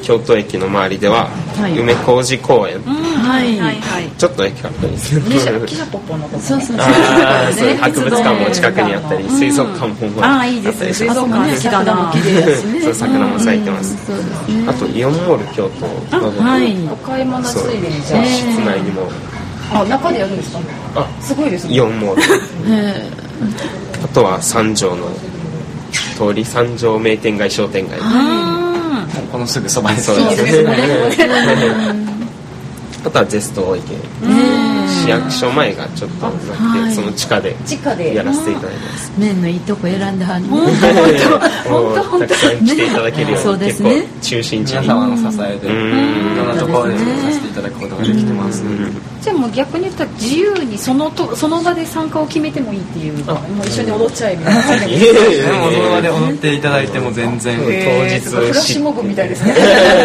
京都駅の周りでは、梅小路公園、ちょっと駅から遠いですけど、 汽車ポッポのとこ、 そう博物館も近くにあったり、水族館もあったりして、 水族館好きだな、 そう桜も咲いてます。あとイオンモール京都のお買い物ついでにじゃあ室内にも中でやるんですか？すごいですね。 イオンモールあとは三条の通り、三条名店街商店街、 このすぐそばにそうですね。あとはゼスト大池、市役所前がちょっとなくて、その地下でやらせていただいてます。 麺のいいとこ選んではるの。 たくさん来ていただけるように、結構中心地に皆様の支えでいろんなところでさせていただくことができてます。 じゃあもう逆に言ったら自由にその場で参加を決めてもいいっていう、もう一緒に踊っちゃえみたいな。 でもその場で踊っていただいても全然、 当日フラッシュモブみたいですね。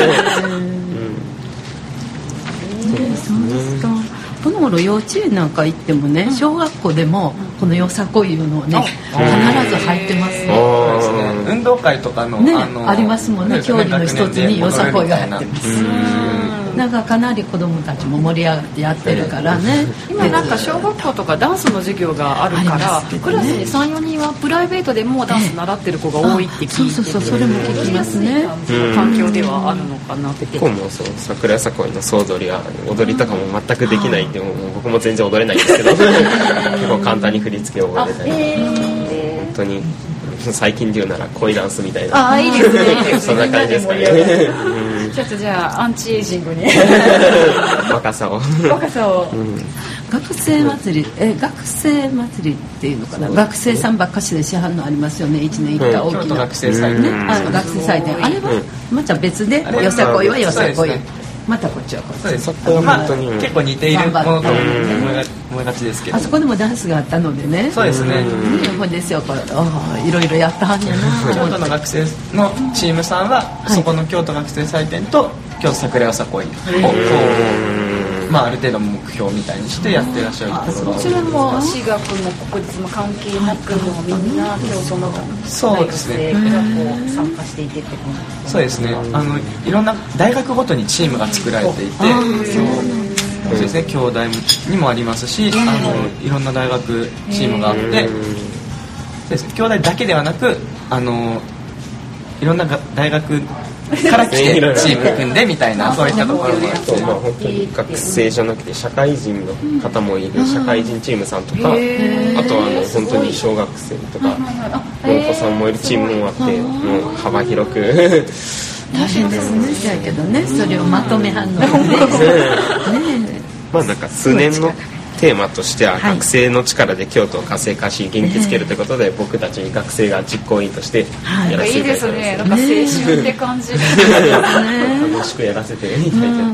この頃幼稚園なんか行ってもね、小学校でもこのよさこいいうのをね必ず入ってますね。 運動会とかのありますもんね。競技の一つによさこいが入ってます。なんかかなり子供たちも盛り上がってやってるからね。 今なんか小学校とかダンスの授業があるから、クラスに 3,4 人はプライベートでもダンス習ってる子が多いって聞いて、 そうそれも聞きますね。 環境ではあるのかなって。 結構もうそう桜さこいの総踊りは踊りとかも全くできないんで、僕も全然踊れないんですけど結構簡単に振り付けを覚えたり、本当に最近で言うなら恋ダンスみたいな。 いいですね。 そんな感じですかね。 ちょっとじゃあアンチエイジングに若さを学生祭りっていうのかな、学生さんばっかしで市販のありますよね。1年1回大きな学生祭典、 学生祭典、あれはまた別で、よさこいはよさこい、またこっちはこっち。 そこは結構似ているものと思いがちですけど、 あそこでもダンスがあったのでね。 そうですね。 そうですよ。これいろいろやったはんやな。 京都の学生のチームさんは、そこの京都学生祭典と京都桜よさこいをある程度目標みたいにしてやってらっしゃるところが、 そちらも私学も国立も関係なく、もうみんな京都の大学生が参加していてってことですか？ そうですね。いろんな大学ごとにチームが作られていて、そうですね、京大にもありますし、いろんな大学チームがあって、そうですね、京大だけではなくいろんな大学から来てチーム組んでみたいな、そういったところもあって、 本当に学生じゃなくて社会人の方もいる社会人チームさんとか、あとは本当に小学生とかのお子さんもいるチームもあって、もう幅広く大変ですね。だけどね、それをまとめはんのね。 まあなんか数年のテーマとしては、学生の力で京都を活性化し元気づけるということで、僕たちに学生が実行委員としてやらせていただいてます。いいですね。 なんか青春って感じ。 楽しくやらせていただいて。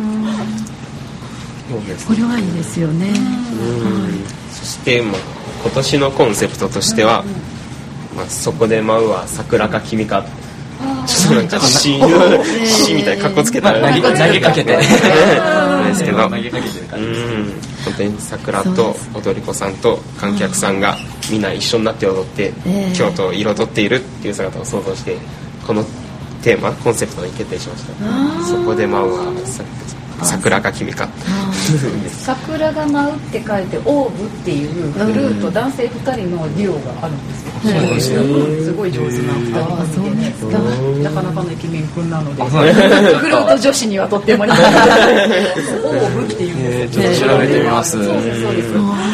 これはいいですよね。 そして今年のコンセプトとしては、そこで舞うは桜か君か。ちょっとなんか詩みたいにカッコつけたら投げかけてですけど、 投げかけてる感じです。 本当に桜と踊り子さんと観客さんがみんな一緒になって踊って京都を彩っているっていう姿を想像して、このテーマコンセプトに決定しました。そこで舞うは桜か君か。 桜が舞うって書いてオーブっていうフルート、男性2人のデュオがあるんですよ。すごい上手な2人組でね、なかなかのイケメン君なので、フルート女子にはとっても人気。オーブっていうんです。 ちょっと調べてみます。 そうです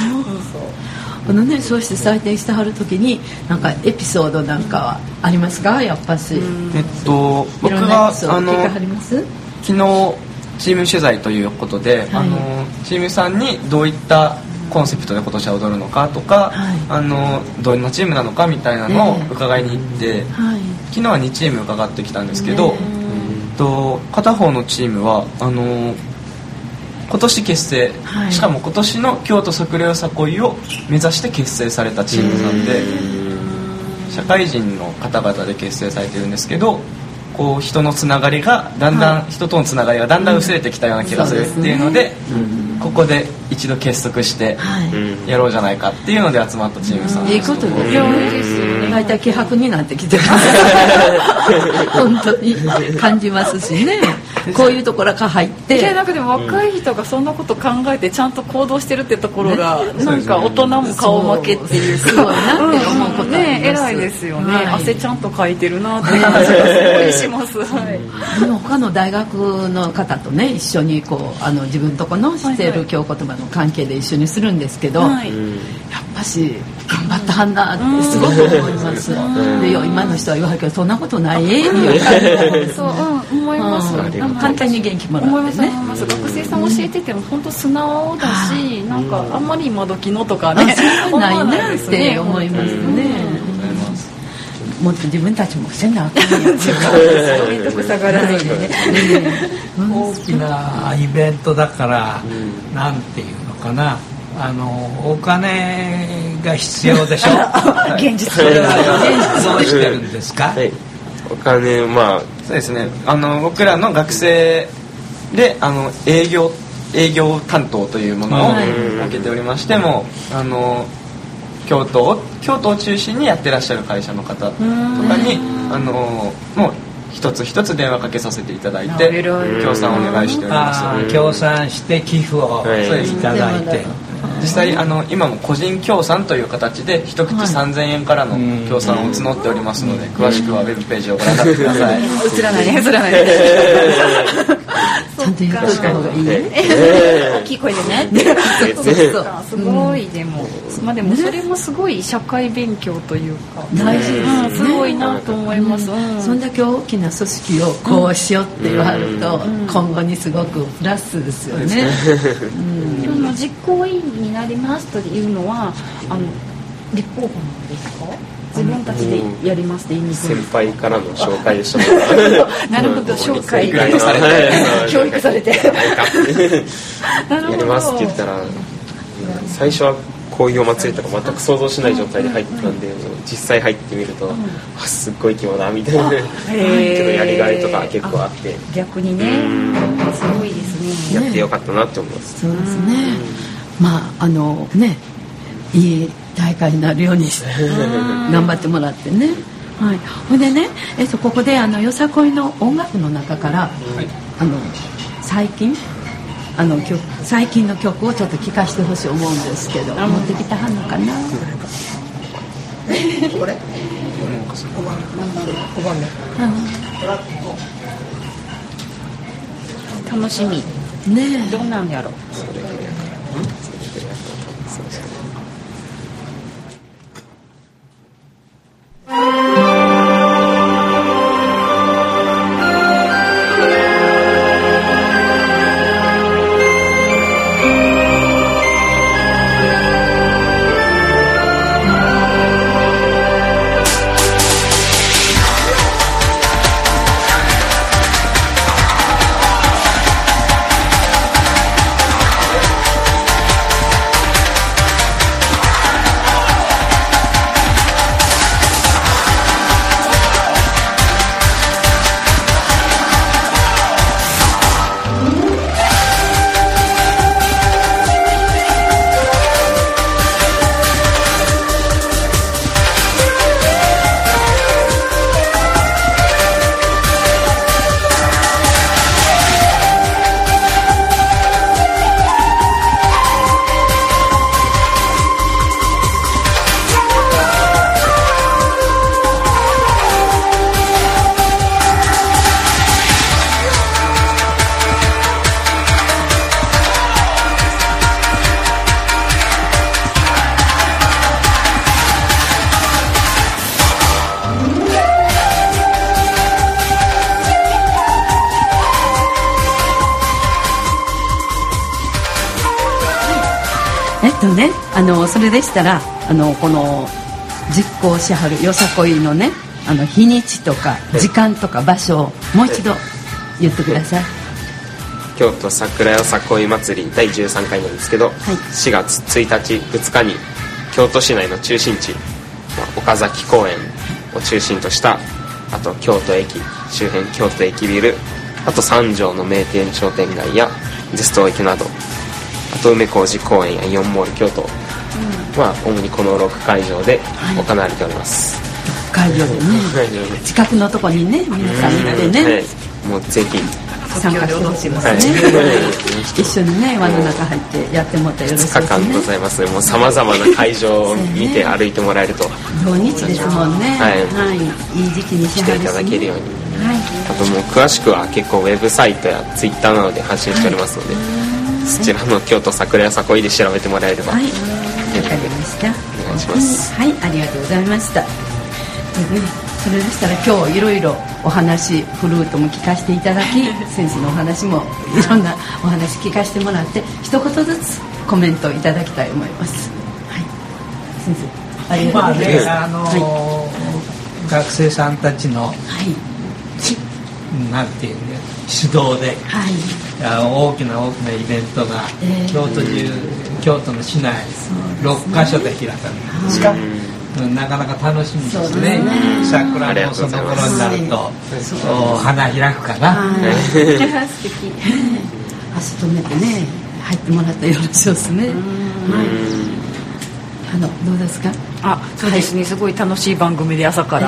そうして採点してはるときになんかエピソードなんかはありますか？やっぱし僕が昨日チーム取材ということで、チームさんにどういったコンセプトで今年は踊るのかとか、どんなチームなのかみたいなのを伺いに行って、昨日は2チーム伺ってきたんですけど、片方のチームは今年結成、しかも今年の京都桜よさこいを目指して結成されたチームさんで、社会人の方々で結成されてるんですけど、こう人のつながりがだんだん、人とのつながりがだんだん薄れてきたような気がするっていうので、ここで一度結束してやろうじゃないかっていうので集まったチームさん。 いいことですよね。大体希薄になってきてます。本当に感じますしね。 こういうところから入ってなんかでも若い人がそんなこと考えてちゃんと行動してるってところが、なんか大人も顔負けっていうか、 すごいなって思うことね、偉いですよね、汗ちゃんとかいてるなって感じがすごいします。 でも他の大学の方とね一緒にこう自分とこのしている京言葉の関係で一緒にするんですけど、やっぱし頑張ったはんなってすごく思います。で今の人は言わはるけどそんなことないっていう感じなんですね。 そう、思います。 簡単に元気もらってね。 学生さん教えてても本当素直だし、なんかあんまり今時のとかね思わないって思いますね。もっと自分たちもせなあかんやつが面倒くさがらないでね。 大きなイベントだから、なんていうのかな、お金が必要でしょ。 現実それはどうしてるんですか。 お金そうですね、僕らの学生で営業担当というものを設けておりましても、京都を中心にやってらっしゃる会社の方とかにもう一つ一つ電話かけさせていただいて協賛をお願いしております。 協賛して寄付をいただいて、 実際今も個人協賛という形で一口3000円からの協賛を募っておりますので、詳しくはウェブページをご覧になってください。 映らないね、映らないね。 ちゃんと言った方がいいね。 大きい声でね。すごい。でもそれもすごい社会勉強というか大事ですね。 すごいなと思います。 そんだけ大きな組織をこうしようって言われると今後にすごくプラスですよね。 実行委員になりますというのは立候補なんですか？自分たちでやりますって言いにくい。 先輩からの紹介でした。 なるほど、紹介されて教育されてやりますって言ったら、最初はこういうお祭りとか全く想像しない状態で入ってたんで、実際入ってみるとすっごい肝だみたいなけどやりがいとか結構あって、 逆にね、すごいですね。 やってよかったなって思います。 そうですね。いい大会になるように頑張ってもらってね。はい。ほんでね、ここでよさこいの音楽の中から、最近の曲をちょっと聴かせてほしい思うんですけど、持ってきたはんのかな。これ5番目。 楽しみね。どうなんやろ。 それでしたらこの実行しはるよさこいのね日にちとか時間とか場所をもう一度言ってください。 京都桜よさこい祭り第13回なんですけど、4月1日2日に京都市内の中心地、岡崎公園を中心としたあと京都駅周辺京都駅ビル、あと三条の名店商店街やゼスト駅など、あと梅小路公園やイオンモール京都は主にこの6会場で行われております。 会場でね近くのとこにね皆さん行ってね、 もうぜひ参加してほしいですね、一緒にね輪の中入ってやってもらったらよろしいですね。 2日間ございます。もうさまざまな会場を見て歩いてもらえると土日ですもんね、いい時期にしていただけるように、あともう詳しくは結構ウェブサイトやツイッターなどで発信しておりますので、そちらの京都桜よさこいで調べてもらえれば、 わかりました。 お願いします。 ありがとうございました。それでしたら今日いろいろお話フルートも聞かせていただき先生のお話もいろんなお話聞かせてもらって一言ずつコメントいただきたいと思います。先生ありがとうございます。 学生さんたちの、なんていうね、主導で、大きなイベントが、京都の市内6カ所で開かれるんですか。なかなか楽しみですね。桜もその頃になると花開くかな。 素敵。足止めてね入ってもらったらよろしいですね。どうですか。 そうですね、すごい楽しい番組で朝から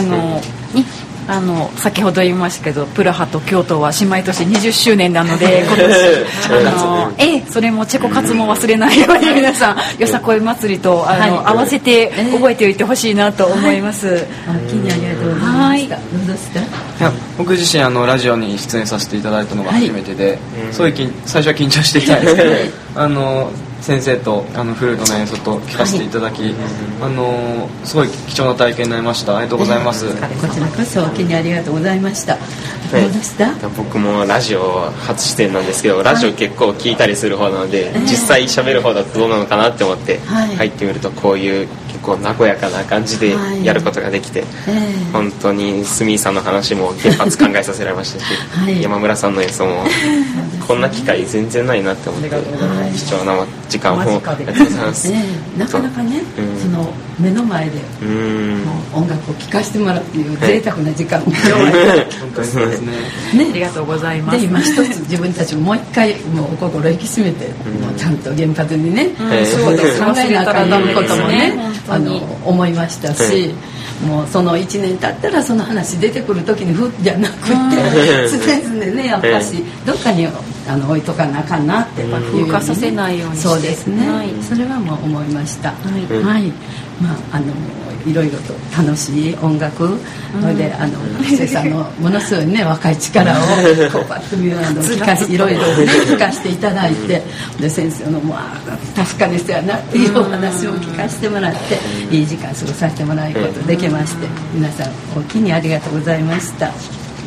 先ほど言いましたけどプラハと京都は姉妹都市20周年なので今年それもチェコ活も忘れないように皆さんよさこい祭りと合わせて覚えておいてほしいなと思います。 ありがとうございました。どうですか。 僕自身ラジオに出演させていただいたのが初めてで、最初は緊張していたんですけど先生とフルートの演奏と聞かせていただき、すごい貴重な体験になりました。ありがとうございます。 こちらこそお気にありがとうございました。どうでした。 僕もラジオ初出演なんですけど、ラジオ結構聞いたりする方なので、実際喋る方だとどうなのかなって思って入ってみると、こういう結構和やかな感じでやることができて、本当にスミーさんの話も原発考えさせられましたし、山村さんの演奏もこんな機会全然ないなって思って、貴重な時間をありがとうございます。 なかなかね、その目の前で音楽を聴かせてもらうっていう贅沢な時間を今日は本当にそうですね。 ありがとうございます。 で今一つ自分たちももう一回もう心引き締めて、もうちゃんと原発にね、そう考えなあかんこともね思いましたし、もうその1年経ったらその話出てくる時にふっじゃなくて常々ねやっぱしどっかに置いとかなあかんなって風化させないようにして。 そうですね、それはもう思いました。いろいろと楽しい音楽で布施さんのものすごいね若い力をこうパッと見るなどいろいろ聞かせていただいて、で先生の確かにそうやなっていうお話を聞かせてもらって、いい時間過ごさせてもらうことできまして、皆さんお気にありがとうございました。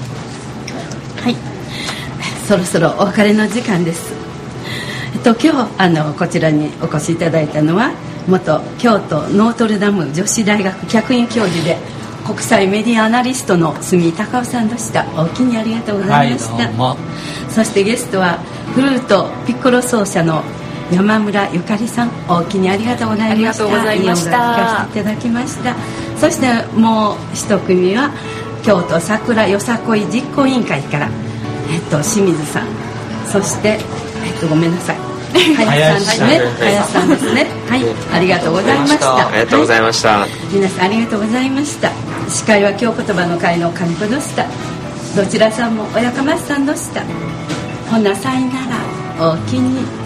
そろそろお別れの時間です。今日こちらにお越しいただいたのは元京都ノートルダム女子大学客員教授で国際メディアアナリストの住井隆夫さんでした。お気にありがとうございました。そしてゲストはフルートピッコロ奏者の山村ゆかりさん、お気にありがとうございました。いい音楽聴かせていただきました。そしてもう一組は京都桜よさこい実行委員会から清水さん、そしてごめんなさい林さんですね。ありがとうございました。 ありがとうございました。 皆さんありがとうございました。司会は京言葉の会の金子でした。どちらさんもおやかましさんでした。ほなさいならおおきに。